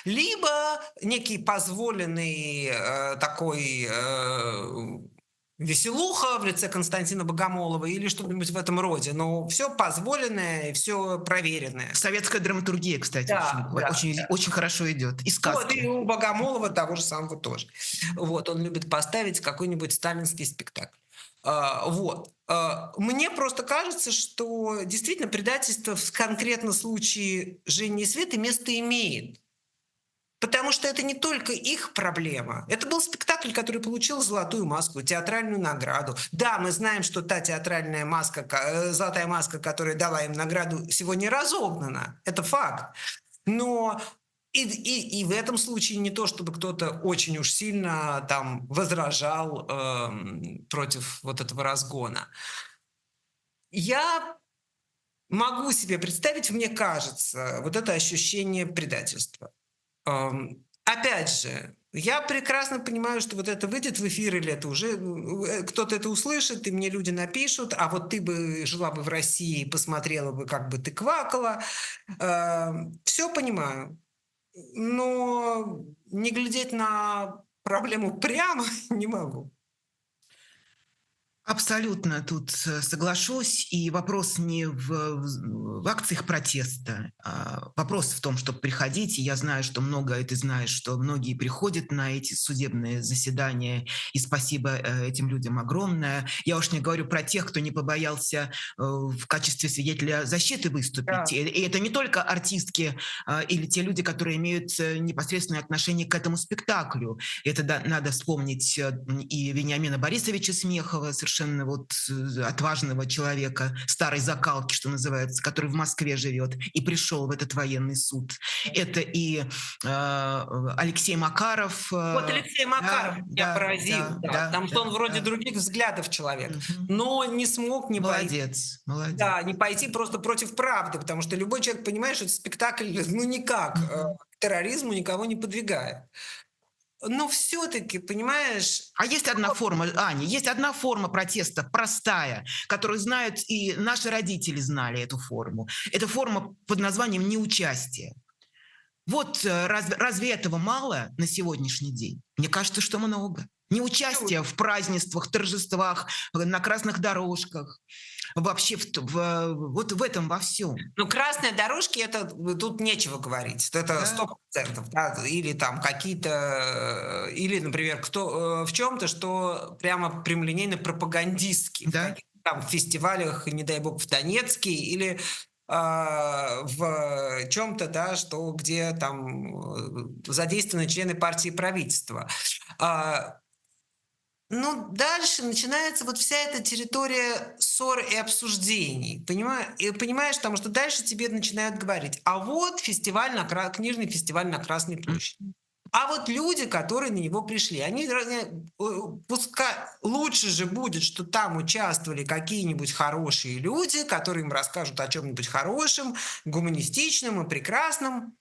либо некий позволенный э, такой э, веселуха в лице Константина Богомолова или что-нибудь в этом роде. Но все позволенное и все проверенное. Советская драматургия, кстати, очень, Да, да, очень, да. очень хорошо идет. И Вот, и сказки. у Богомолова того же самого тоже. Вот, он любит поставить какой-нибудь сталинский спектакль. А, вот. А, Мне просто кажется, что действительно предательство в конкретном случае Жени и Светы место имеет. Потому что это не только их проблема. Это был спектакль, который получил золотую маску, театральную награду. Да, мы знаем, что та театральная маска, ка- э, золотая маска, которая дала им награду, сегодня разогнана. Это факт. Но и, и, и в этом случае не то, чтобы кто-то очень уж сильно там возражал эм, против вот этого разгона. Я могу себе представить, мне кажется, вот это ощущение предательства. Эм, опять же, я прекрасно понимаю, что вот это выйдет в эфир или это уже э, кто-то это услышит, и мне люди напишут, а вот ты бы жила бы в России, посмотрела бы, как бы ты квакала. Все понимаю. Но не глядеть на проблему прямо не могу. Абсолютно тут э, соглашусь. И вопрос не в, в- в акциях протеста. а Вопрос в том, чтобы приходить. И я знаю, что много, и ты знаешь, что многие приходят на эти судебные заседания. И спасибо э, этим людям огромное. Я уж не говорю про тех, кто не побоялся э, в качестве свидетеля защиты выступить. Да. И, и это не только артистки э, или те люди, которые имеют э, непосредственное отношение к этому спектаклю. Это да, надо вспомнить э, и Вениамина Борисовича Смехова, совершенно вот э, отважного человека, старой закалки, что называется, который в Москве живет и пришел в этот военный суд. Это и э, Алексей Макаров. Вот э, Алексей да, Макаров меня да, поразил, да, да, да, потому что он да, вроде да. других взглядов человек, Мгм. но не смог не пойти, Молодец, молодец. да, не пойти просто против правды, потому что любой человек понимает, что этот спектакль, ну, никак э, Мгм. к терроризму никого не подвигает. Но все-таки, понимаешь, А есть одна форма, Аня, есть одна форма протеста, простая, которую знают и наши родители знали эту форму. Это форма под названием неучастие. Вот э, разве, разве этого мало на сегодняшний день? Мне кажется, что много. Неучастие в празднествах, торжествах, э, на красных дорожках, вообще в, в- вот в этом во всем. ну, красные дорожки, это тут нечего говорить. Это Да? сто процентов. Да? Или там какие-то... э, Или, например, кто, э, в чем-то, что прямо прямолинейно пропагандистски. В Да? каких-то там фестивалях, не дай бог, в Донецке. Или а, в чем-то, да, что где там э, задействованы члены партии и правительства. А, ну, дальше начинается вот вся эта территория ссор и обсуждений. Понимаешь, и понимаешь, потому что дальше тебе начинают говорить, а вот фестиваль на Кра- книжный фестиваль на Красной площади. А вот люди, которые на него пришли, они, э, пускай лучше же будет, что там участвовали какие-нибудь хорошие люди, которые им расскажут о чем-нибудь хорошем, гуманистичном и прекрасном,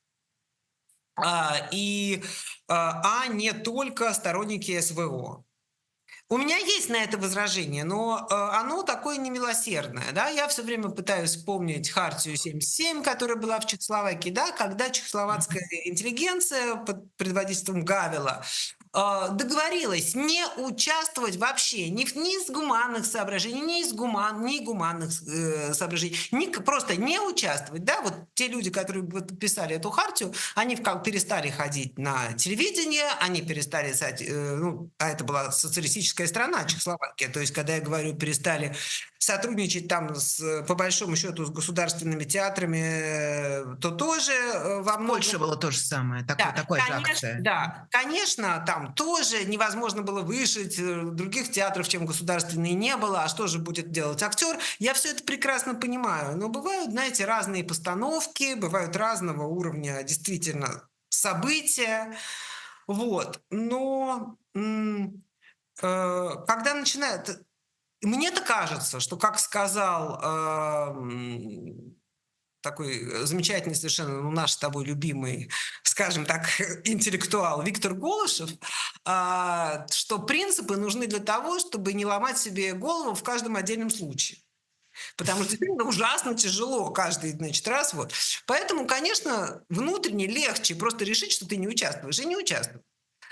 а, и, а, а не только сторонники СВО. У меня есть на это возражение, но э, оно такое немилосердное. Да? Я все время пытаюсь вспомнить Хартию семьдесят семь, которая была в Чехословакии, да? Когда чехословацкая интеллигенция под предводительством Гавела э, договорилась не участвовать вообще ни, в, ни из гуманных соображений, ни из гуман, ни гуманных э, соображений, ни, просто не участвовать. Да? Вот те люди, которые подписали эту хартию, они как перестали ходить на телевидение, они перестали, э, ну, а это была социалистическая страна, Чехословакия. То есть, когда я говорю, перестали сотрудничать там, с, по большому счету, с государственными театрами, то тоже во В многом... Польше было то же самое, такой, Да, такой же конечно, акция. да, конечно, там тоже невозможно было вышить, других театров, чем государственные, не было. А что же будет делать актер? Я все это прекрасно понимаю. Но бывают, знаете, разные постановки, бывают разного уровня действительно события. Вот. Но м, э, когда начинает... Мне-то кажется, что, как сказал э, м, такой замечательный совершенно, ну, наш с тобой любимый, скажем так, интеллектуал Виктор Голышев, а, что принципы нужны для того, чтобы не ломать себе голову в каждом отдельном случае. Потому что действительно ужасно тяжело каждый, значит, раз вот. Поэтому, конечно, внутренне легче просто решить, что ты не участвуешь, и не участвуешь.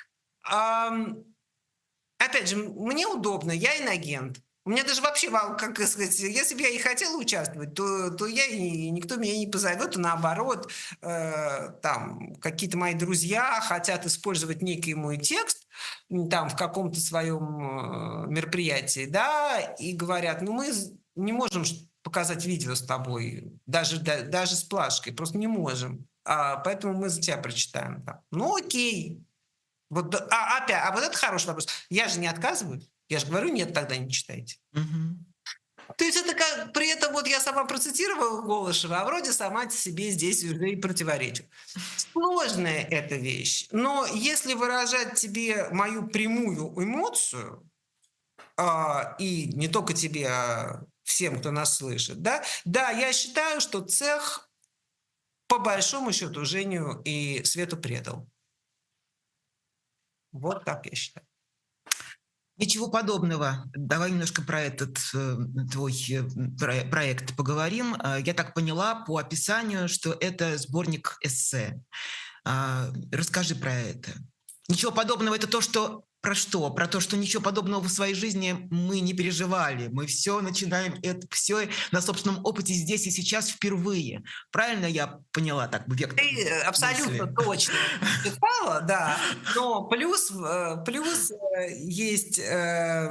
Ам, Опять же, мне удобно, я инагент. У меня даже вообще, как сказать, если бы я и хотела участвовать, то, то я и никто меня не позовет, и наоборот, э, там какие-то мои друзья хотят использовать некий мой текст там в каком-то своем э, мероприятии, да, и говорят, ну мы не можем показать видео с тобой, даже, да, даже с плашкой, просто не можем, а, поэтому мы за тебя прочитаем. Там. Ну окей. Вот, а, опять, а вот это хороший вопрос. Я же не отказываю. Я же говорю, нет, тогда не читайте. Мгм. То есть это как, при этом вот я сама процитировала Голышева, а вроде сама себе здесь уже и противоречу. Сложная эта вещь, но если выражать тебе мою прямую эмоцию, а, и не только тебе, а всем, кто нас слышит, да, да, я считаю, что цех по большому счету Женю и Свету предал. Вот так я считаю. Ничего подобного. Давай немножко про этот э, твой э, про- проект поговорим. А, Я так поняла по описанию, что это сборник эссе. А, Расскажи про это. Ничего подобного — это то, что про что? Про то, что ничего подобного в своей жизни мы не переживали. Мы все начинаем, это все на собственном опыте здесь и сейчас впервые. Правильно я поняла так вектор Ты э, абсолютно мысли? точно написала, да. Но плюс, э, плюс э, есть э,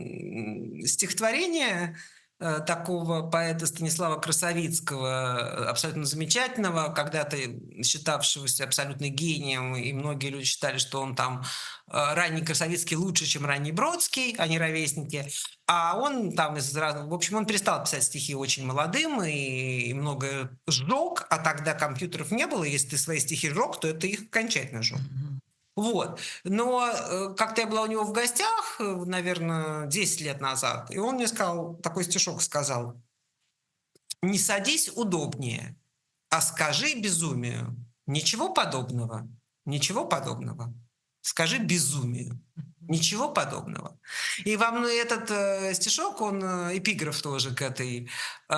м, стихотворение э, такого поэта Станислава Красовицкого, э, абсолютно замечательного, когда-то считавшегося абсолютно гением, и многие люди считали, что он там э, ранний Красовицкий лучше, чем ранний Бродский, они ровесники. А он там из разных... В общем, он перестал писать стихи очень молодым и, и много сжег, а тогда компьютеров не было. Если ты свои стихи сжег, то это их окончательно сжег. Мгм. Вот. Но э, как-то я была у него в гостях, э, наверное, десять лет назад, и он мне сказал, такой стишок сказал: «Не садись удобнее, а скажи безумию». Ничего подобного. Ничего подобного. Скажи безумию. Ничего подобного. И вам этот э, стишок, он э, эпиграф тоже к этой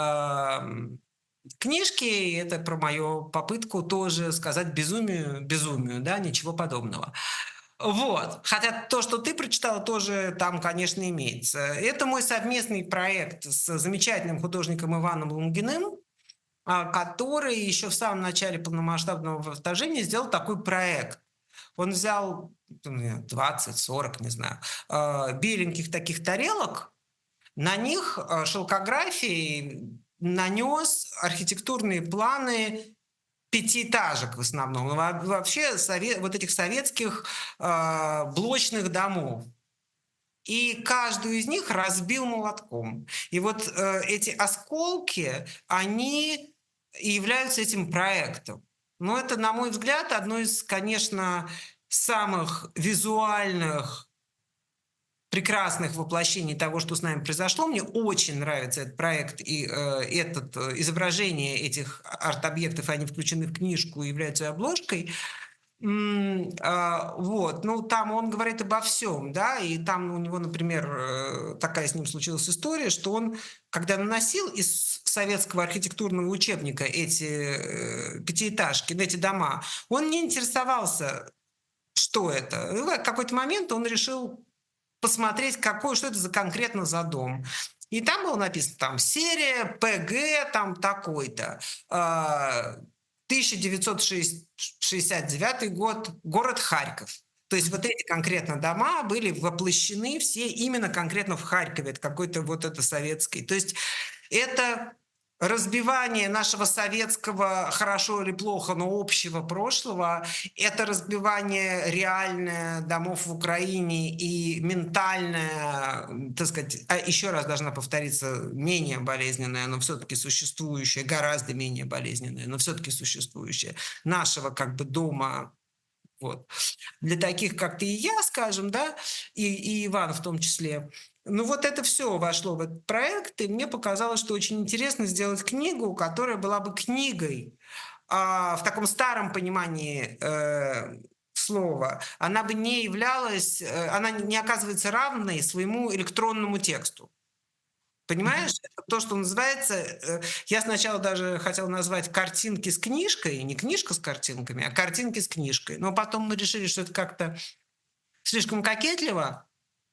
э, книжке. И это про мою попытку тоже сказать безумию, безумию, да, ничего подобного. Вот. Хотя то, что ты прочитала, тоже там, конечно, имеется. Это мой совместный проект с замечательным художником Иваном Лунгиным, а, который еще в самом начале полномасштабного вторжения сделал такой проект. Он взял двадцать сорок, не знаю, э, беленьких таких тарелок, на них э, шелкографией нанес архитектурные планы пятиэтажек в основном, ну, во- вообще сове- вот этих советских э, блочных домов. И каждую из них разбил молотком. И вот э, эти осколки, они и являются этим проектом. Но это, на мой взгляд, одно из, конечно, самых визуальных прекрасных воплощений того, что с нами произошло. Мне очень нравится этот проект и э, этот, э, изображение этих арт-объектов, они включены в книжку и являются обложкой. М, а, вот, ну, там он говорит обо всем, да, и там у него, например, э, такая с ним случилась история, что он, когда наносил из советского архитектурного учебника эти э, пятиэтажки, эти дома, он не интересовался, что это. И в какой-то момент он решил посмотреть, какой, что это за конкретно за дом. И там было написано, там, серия П Г, там, такой-то. А, тысяча девятьсот шестьдесят девятый год, город Харьков. То есть вот эти конкретно дома были воплощены все именно конкретно в Харькове. Это какой-то вот это советский. То есть это разбивание нашего советского, хорошо или плохо, но общего прошлого, это разбивание реальное домов в Украине и ментальное, м, так сказать, а еще раз должна повториться, менее болезненное, но все-таки существующее, гораздо менее болезненное, но все-таки существующее, нашего как бы дома, вот. Для таких, как ты и я, скажем, да, и, и Иван в том числе. Ну вот это все вошло в этот проект, и мне показалось, что очень интересно сделать книгу, которая была бы книгой а, в таком старом понимании э, слова. Она бы не являлась, э, она не оказывается равной своему электронному тексту. Понимаешь? Это то, что называется... э, Я сначала даже хотела назвать картинки с книжкой, не книжка с картинками, а картинки с книжкой. Но потом мы решили, что это как-то слишком кокетливо.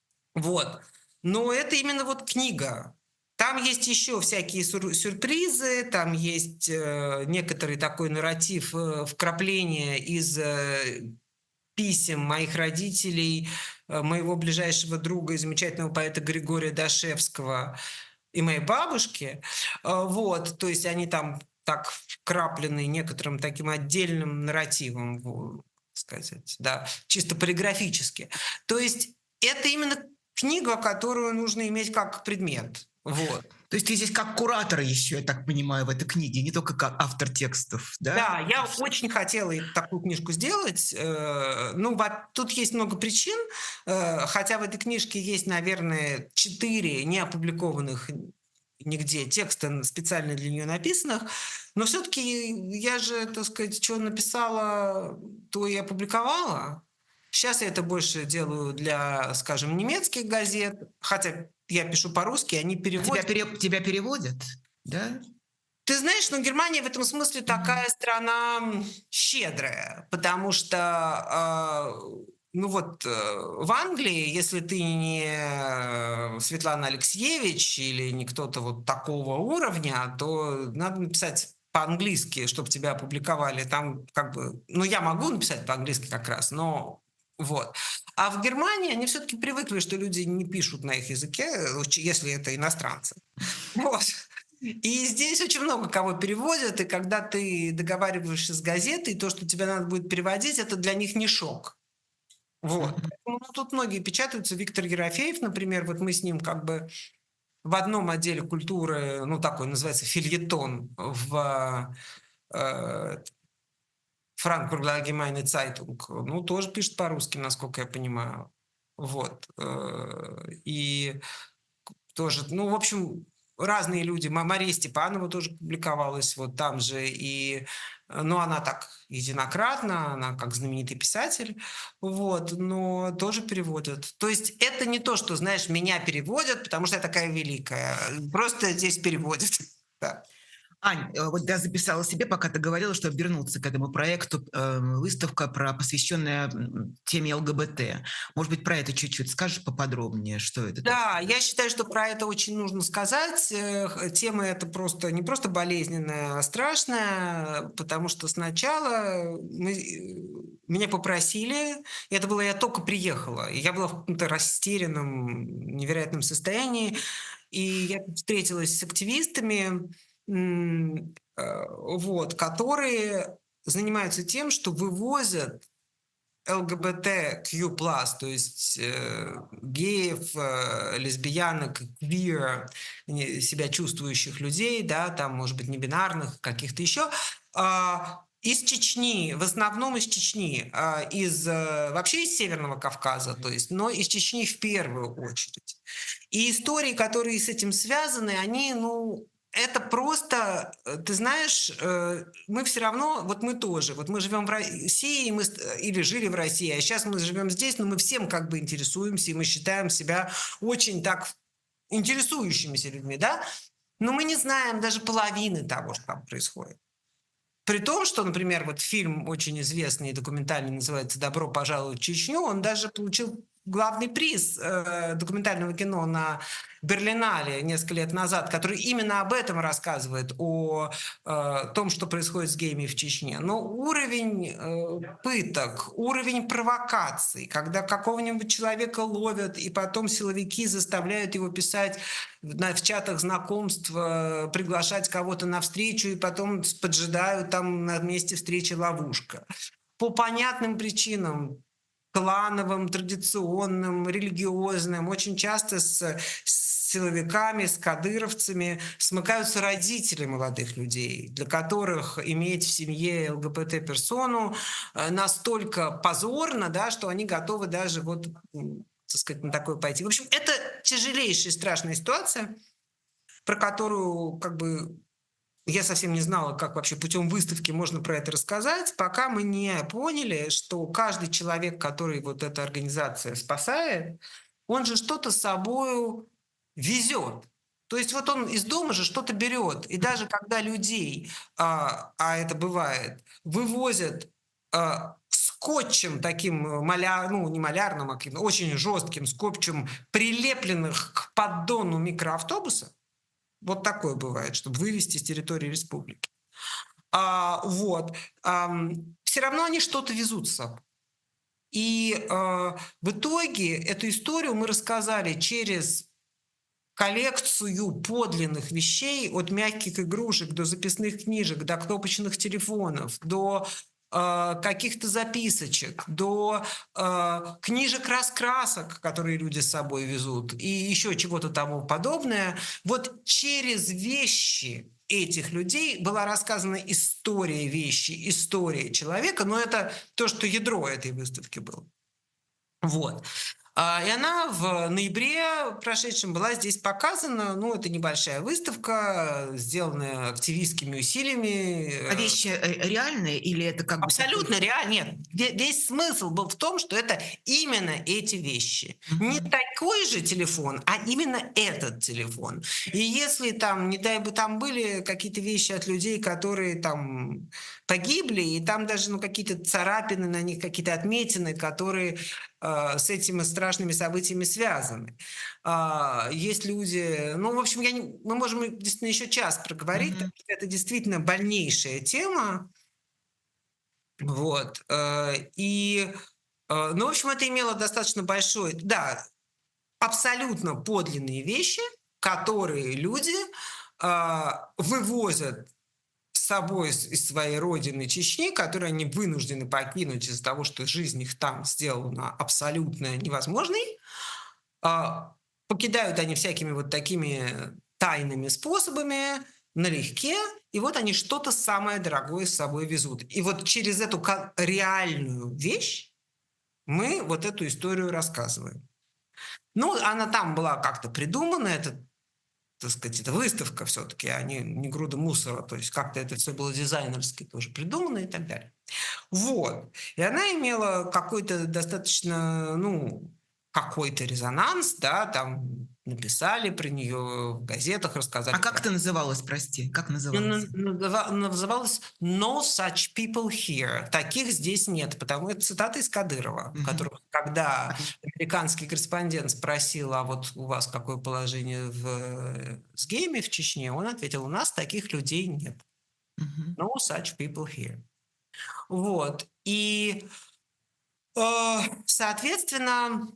Вот. Но это именно вот книга. Там есть еще всякие сур- сюрпризы, там есть э, некоторый такой нарратив, э, вкрапления из э, писем моих родителей, э, моего ближайшего друга и замечательного поэта Григория Дашевского и моей бабушки. Э, Вот, то есть они там так вкраплены некоторым таким отдельным нарративом, во- сказать, да, чисто полиграфически. То есть это именно книга, которую нужно иметь как предмет. Вот. То есть ты здесь как куратор еще, я так понимаю, в этой книге, не только как автор текстов, да? Да, я очень хотела и такую книжку сделать. Э, Ну, во- тут есть много причин, э, хотя в этой книжке есть, наверное, четыре неопубликованных нигде текста н- специально для нее написанных, но все-таки я же, так сказать, что написала, то и опубликовала. Сейчас я это больше делаю для, скажем, немецких газет, хотя я пишу по-русски, они Тебя, переводят. пере- тебя переводят, да? Ты знаешь, ну, Германия в этом смысле Мгм. такая страна м, щедрая, потому что, а, ну вот, э, в Англии, если ты не э, Светлана Алексеевич или не кто-то вот такого уровня, то надо написать по-английски, чтобы тебя опубликовали. Там как бы, ну, я могу написать по-английски как раз, но вот. А в Германии они все-таки привыкли, что люди не пишут на их языке, э, если это иностранцы. Вот. И здесь очень много кого переводят, и когда ты договариваешься с газетой, то, что тебе надо будет переводить, это для них не шок. Вот. Мгм. Поэтому, ну, тут многие печатаются. Виктор Ерофеев, например, вот мы с ним как бы в одном отделе культуры, ну, такой называется фильетон в э, Frankfurter Allgemeine Zeitung, ну, тоже пишет по-русски, насколько я понимаю. Вот. Э, И тоже, ну, в общем, разные люди. Ма- Мария Степанова тоже публиковалась вот там же. И, э, ну, она так единократно, она как знаменитый писатель, вот, но тоже переводят. То есть это не то, что, знаешь, меня переводят, потому что я такая великая. Просто здесь переводят. Да. Ань, э, вот я записала себе, пока ты говорила, что вернуться к этому проекту, э, выставка, про, посвященная м, теме Л Г Б Т. Может быть, про это чуть-чуть скажешь поподробнее, что это Да, такое? я считаю, что про это очень нужно сказать. Э, х- Тема эта просто не просто болезненная, а страшная, потому что сначала мы, э, меня попросили, и это было, я только приехала, и я была в каком-то растерянном, невероятном состоянии, и я тут встретилась с активистами, м, э, вот, которые занимаются тем, что вывозят Л Г Б Т Q+, то есть э, геев, э, лесбиянок, квир, не- себя чувствующих людей, да, там, может быть, небинарных, каких-то еще, а, Из Чечни, в основном из Чечни, а, из, э, вообще из Северного Кавказа, то есть, но из Чечни в первую очередь. И истории, которые с этим связаны, они, ну, это просто, э, ты знаешь, э, мы все равно, вот мы тоже, вот мы живем в России, мы, ст- э, или жили в России, а сейчас мы живем здесь, но мы всем как бы интересуемся, и мы считаем себя очень так интересующимися людьми, да, но мы не знаем даже половины того, что там происходит. При том, что, например, вот фильм очень известный документальный называется «Добро пожаловать в Чечню», он даже получил главный приз э, документального кино на Берлинале несколько лет назад, который именно об этом рассказывает, о э, том, что происходит с геями в Чечне. Но уровень э, пыток, уровень провокаций, когда какого-нибудь человека ловят, и потом силовики заставляют его писать на, в чатах знакомств, э, приглашать кого-то на встречу, и потом с- поджидают там на месте встречи ловушка. По понятным причинам, клановым, традиционным, религиозным, очень часто с, с силовиками, с кадыровцами смыкаются родители молодых людей, для которых иметь в семье ЛГБТ-персону э, настолько позорно, да, что они готовы даже вот, м, так сказать, на такое пойти. В общем, это тяжелейшая, страшная ситуация, про которую как бы я совсем не знала, как вообще путем выставки можно про это рассказать, пока мы не поняли, что каждый человек, который вот эта организация спасает, он же что-то с собой везет. То есть вот он из дома же что-то берет. И даже когда людей, а, а это бывает, вывозят а, скотчем таким э, маля, ну не малярным, а каким-то очень жестким скотчем, прилепленных к поддону микроавтобуса, вот такое бывает, чтобы вывести с территории республики. А, вот. Все равно они что-то везут с собой. И а, в итоге эту историю мы рассказали через коллекцию подлинных вещей, от мягких игрушек до записных книжек, до кнопочных телефонов, до э, каких-то записочек, до э, книжек-раскрасок, которые люди с собой везут, и еще чего-то тому подобное. Вот через вещи этих людей была рассказана история вещи, история человека, но это то, что ядро этой выставки было. Вот. А, И она в ноябре прошедшем была здесь показана. Ну, это небольшая выставка, э, сделанная активистскими усилиями. А э, вещи э, реальные или это как бы такой... Абсолютно реально. Нет, ве- весь смысл был в том, что это именно эти вещи. Не Мгм. такой же телефон, а именно этот телефон. И если там, не дай бы, там были какие-то вещи от людей, которые там погибли, и там даже ну, какие-то царапины на них, какие-то отметины, которые э, с этими страшными событиями связаны. А, есть люди... Ну, в общем, я не, мы можем действительно еще час проговорить, потому Мгм. что это действительно больнейшая тема. Вот. э, И, э, ну, в общем, это имело достаточно большой, да, абсолютно подлинные вещи, которые люди а, вывозят с собой из из своей родины Чечни, которые они вынуждены покинуть из-за того, что жизнь их там сделана абсолютно невозможной. А, Покидают они всякими вот такими тайными способами, налегке, и вот они что-то самое дорогое с собой везут. И вот через эту ка- реальную вещь мы вот эту историю рассказываем. Ну, она там была как-то придумана, это, так сказать, это выставка все-таки, а не, не груда мусора, то есть как-то это все было дизайнерски тоже придумано и так далее. Вот. И она имела какой-то достаточно, ну, какой-то резонанс, да, там написали про нее в газетах, А рассказали как про... это называлось, прости? Как Ну, называлось? на- называ- Называлась «No such people here». Таких здесь нет, потому это цитата из Кадырова, Мгм. который, когда Понятно. американский корреспондент спросил, а вот у вас какое положение в, э, с геями в Чечне, он ответил, у нас таких людей нет. Мгм. No such people here. Вот. И Э, соответственно,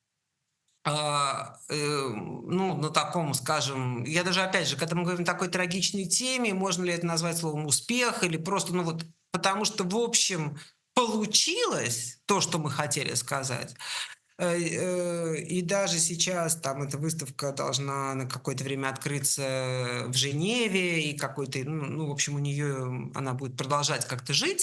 а, э, ну, на таком, скажем, я даже, опять же, когда мы говорим о такой трагичной теме, можно ли это назвать словом успех или просто, ну вот, потому что, в общем, получилось то, что мы хотели сказать. Э, э, и даже сейчас там эта выставка должна на какое-то время открыться в Женеве, и какой-то, ну, ну, в общем, у нее она будет продолжать как-то жить.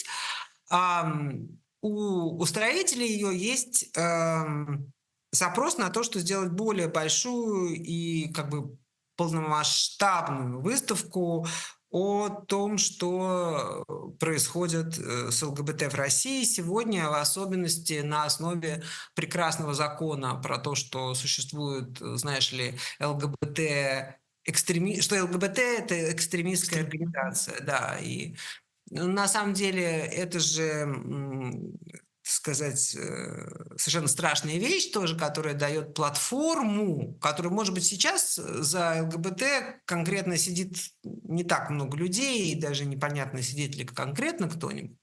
Ам, у устроителей ее есть, эм, запрос на то, что сделать более большую и как бы полномасштабную выставку о том, что, э, происходит, э, с ЛГБТ в России сегодня, в особенности на основе прекрасного закона про то, что существует, э, знаешь ли, ЛГБТ экстреми что ЛГБТ- это экстремистская Экстрим- Мгм. организация, да. И ну, на самом деле это же, м, так сказать, э, совершенно страшная вещь тоже, которая дает платформу, которая, может быть, сейчас э, за ЛГБТ конкретно сидит не так много людей, и даже непонятно, сидит ли конкретно кто-нибудь.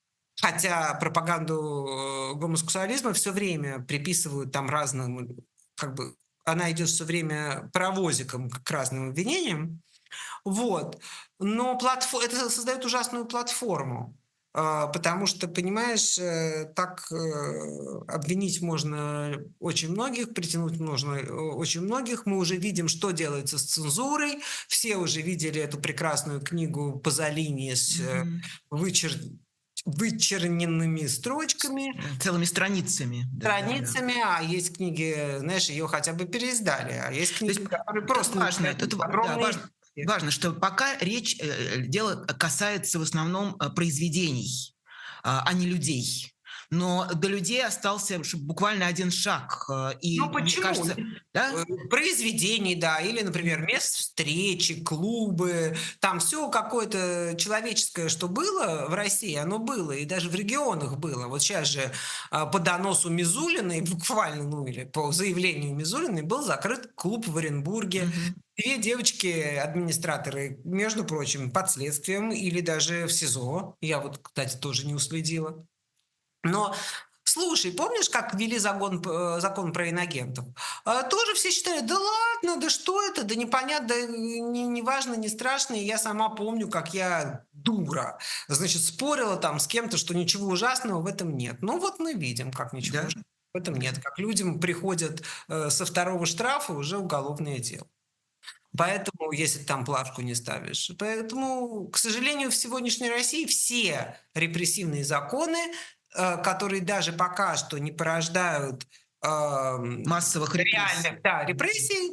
Хотя пропаганду э, гомосексуализма все время приписывают там разным, как бы она идет все время паровозиком к разным обвинениям. Вот. Но платфо это создает ужасную платформу. А, потому что, понимаешь, э, так, э, обвинить можно очень многих, притянуть можно, э, очень многих. Мы уже видим, что делается с цензурой. Все уже видели эту прекрасную книгу Пазолини с, э, Мгм. вычер вычерненными С строчками, э, целыми страницами. Да-да-да. страницами, а есть книги, знаешь, ее хотя бы переиздали, а есть То есть книги, которые тут просто важно, написали тут ва да, огромные важно тексты. важно, что пока речь, э, э, дело касается в основном, э, произведений, а, а не людей. Но до людей остался ш буквально один шаг. Э, Ну и мне почему? кажется, да? Э, произведений, да, или, например, Мгм. мест встречи, клубы, там все какое-то человеческое, что было в России, оно было, и даже в регионах было. Вот сейчас же а, по доносу Мизулиной, буквально, ну или по заявлению Мизулиной, был закрыт клуб в Оренбурге. Мгм. Две девочки-администраторы, между прочим, под следствием или даже в СИЗО. Я вот, кстати, тоже не уследила. Но слушай, помнишь, как ввели закон, п- закон про инагентов? А, тоже все считали, да ладно, да что это, да непонятно, да не, не важно, не страшно. И я сама помню, как я дура, значит, спорила там с кем-то, что ничего ужасного в этом нет. Ну вот мы видим, как ничего Да, ужасного в этом да, нет. Как людям приходят э, со второго штрафа уже уголовное дело. да. Поэтому, если там плашку не ставишь. Поэтому, к сожалению, в сегодняшней России все репрессивные законы, э, которые даже пока что не порождают ам, Массовых репрессий. реальных, да, Мгм. репрессий,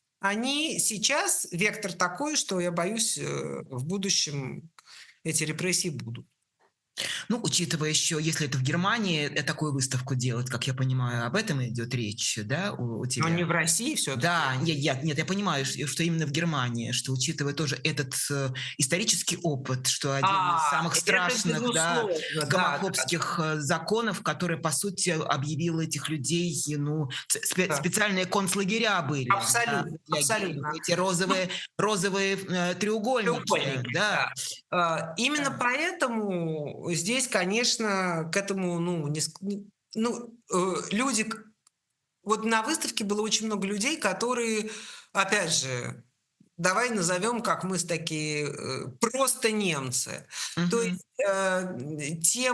они сейчас вектор такой, что я боюсь, э, в будущем эти репрессии будут. Ну, учитывая еще, если это в Германии, э, такую выставку делать, как я понимаю, об этом идет речь, да, у у Но не тебя? в России все-таки. Да, не я нет, я понимаю, ш что именно в Германии, что, учитывая тоже этот, э, исторический опыт, что один из А, самых это страшных, да, безусловно, да, гомофобских, э, законов, который, по сути, объявил этих людей, ну, ц спе да, специальные концлагеря были для абсолютно, для геев. абсолютно. Эти розовые розовые, э, треугольники, Треугольники, да, да. А, именно да. поэтому здесь, конечно, к этому, ну, не ск не ну, э, люди к вот на выставке было очень много людей, которые, опять же, давай назовем, как мы с такие, э, просто немцы. То Мгм. есть, э,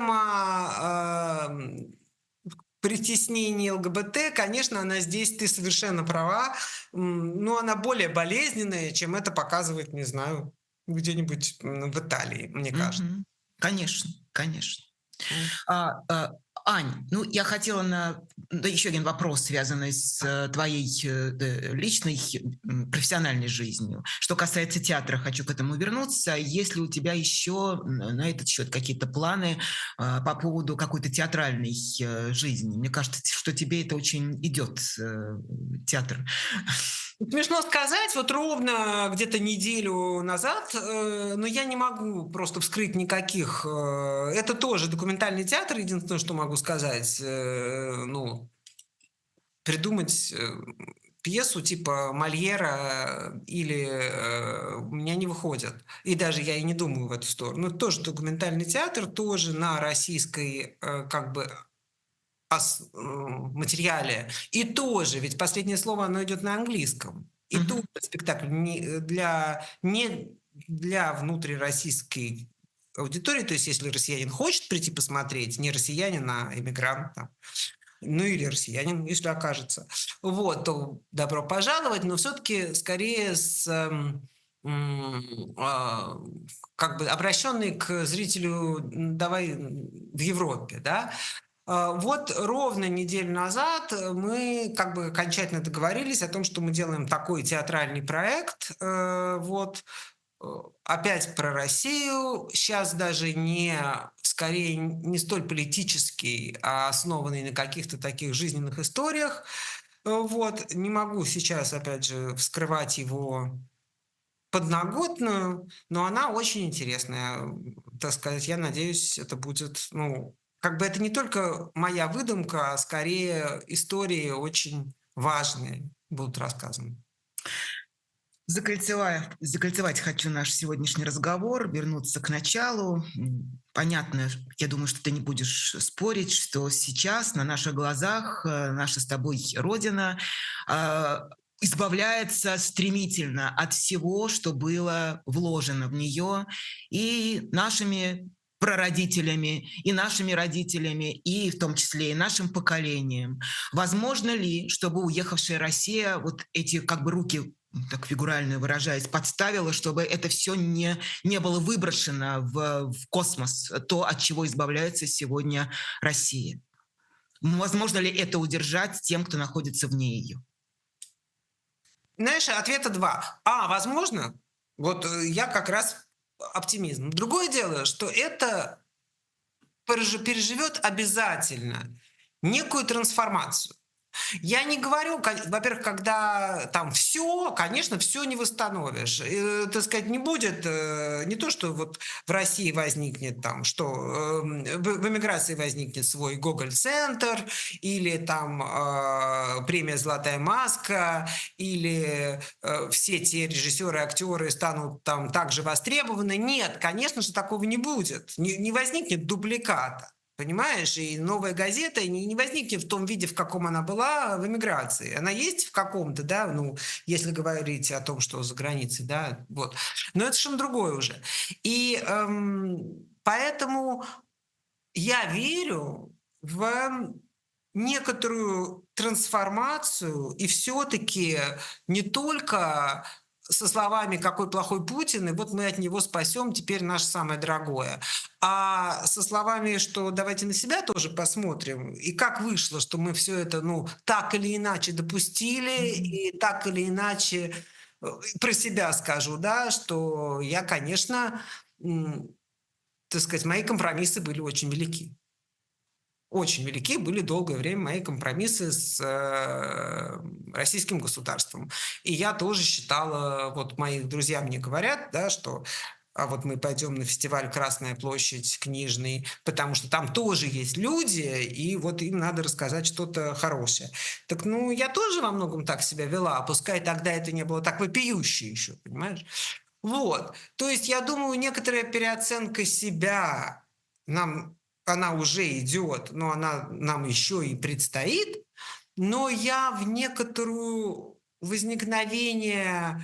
тема, ам, притеснения ЛГБТ, конечно, она здесь, ты совершенно права, м, но она более болезненная, чем это показывает, не знаю, где-нибудь, м, в Италии, мне кажется. Мгм. Конечно, конечно. М. А, а, Ань, ну, я хотела на да, еще один вопрос, связанный с, э, твоей, э, э, личной, м, профессиональной жизнью. Что касается театра, хочу к этому вернуться. Есть ли у тебя еще н на этот счет какие-то планы, а, по поводу какой-то театральной, э, жизни? Мне кажется, что тебе это очень идет, э, театр. Смешно сказать, вот ровно где-то неделю назад, э, но я не могу просто вскрыть никаких. э, Это тоже документальный театр, единственное, что могу сказать. э, Ну, придумать э, пьесу типа Мольера или э, у меня не выходит. И даже я и не думаю в эту сторону. Это тоже документальный театр, тоже на российской э, как бы ос- м, материале. И тоже, ведь последнее слово, оно идет на английском. И тоже Мгм. спектакль не э, для, не для внутрироссийской аудитории, то есть если россиянин хочет прийти посмотреть, не россиянин, а иммигрант, там, ну или россиянин, если окажется. Вот, то добро пожаловать, но все-таки скорее с эм, м, а, как бы обращенный к зрителю, м, давай м, в Европе, да. А, Вот ровно неделю назад э, мы как бы окончательно договорились о том, что мы делаем такой театральный проект. э, Вот, э, опять про Россию. Сейчас даже не, скорее, не столь политический, а основанный на каких-то таких жизненных историях. Э, Вот, не могу сейчас, опять же, вскрывать его подноготную, но она очень интересная. Так сказать, я надеюсь, это будет, ну, как бы это не только моя выдумка, а скорее истории очень важные будут рассказаны. Закольцевая, закольцевать хочу наш сегодняшний разговор, вернуться к началу. М, Понятно, я думаю, что ты не будешь спорить, что сейчас на наших глазах э, наша с тобой Родина а, избавляется стремительно от всего, что было вложено в нее, и нашими прародителями, и нашими родителями, и в том числе и нашим поколением. Возможно ли, чтобы уехавшая Россия вот эти как бы руки, так фигурально выражаясь, подставила, чтобы это все не, не было выброшено в, в космос, то, от чего избавляется сегодня Россия? Возможно ли это удержать тем, кто находится вне ее? Знаешь, ответа два. А, возможно, вот э, я как раз оптимизм. Другое дело, что это переж- переживет обязательно некую трансформацию. Я не говорю, ко- во-первых, когда там все, конечно, все не восстановишь. Э, так сказать, не будет э, не то, что вот в России возникнет там, что эм, в, в эмиграции возникнет свой Гоголь-центр, или там э, премия «Золотая маска», или э, все те режиссеры, актеры станут там также востребованы. Нет, конечно же, такого не будет. Не, не возникнет дубликата. Понимаешь? И новая газета не, не возникнет в том виде, в каком она была в эмиграции. Она есть в каком-то, да, ну, если говорить о том, что за границей, да, вот. Но это совершенно другое уже. И эм, поэтому я верю в некоторую трансформацию, и все-таки не только со словами «какой плохой Путин», и вот мы от него спасем теперь наше самое дорогое, а со словами, что давайте на себя тоже посмотрим, и как вышло, что мы все это, ну, так или иначе допустили, и так или иначе э, про себя скажу, да, что я, конечно, м, так сказать, мои компромиссы были очень велики. Очень велики были долгое время мои компромиссы с э, российским государством. И я тоже считала, вот мои друзья мне говорят, да, что а вот мы пойдем на фестиваль «Красная площадь» книжный, потому что там тоже есть люди, и вот им надо рассказать что-то хорошее. Так, ну, я тоже во многом так себя вела, пускай тогда это не было так вопиюще еще, понимаешь? Вот. То есть, я думаю, некоторая переоценка себя нам, она уже идет, но она нам еще и предстоит. Но я в некоторую возникновение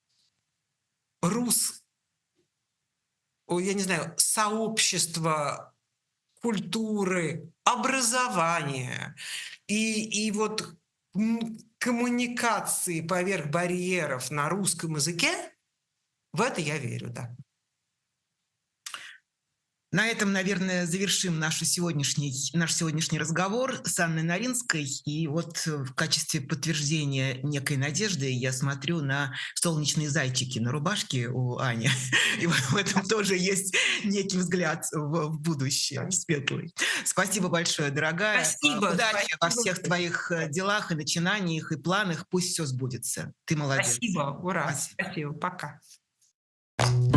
рус, о, я не знаю, сообщества, культуры, образования и, и вот м, коммуникации поверх барьеров на русском языке, в это я верю, да. На этом, наверное, завершим наш сегодняшний, наш сегодняшний разговор с Анной Наринской. И вот э, в качестве подтверждения некой надежды я смотрю на солнечные зайчики на рубашке у Ани. И в этом тоже есть некий взгляд в, в будущее, в светлый. Спасибо большое, дорогая. Э, Спасибо, Удачи во спасибо. всех твоих э, делах и начинаниях, и планах. Пусть все сбудется. Ты молодец. Спасибо, ура, Спасибо. спасибо, пока.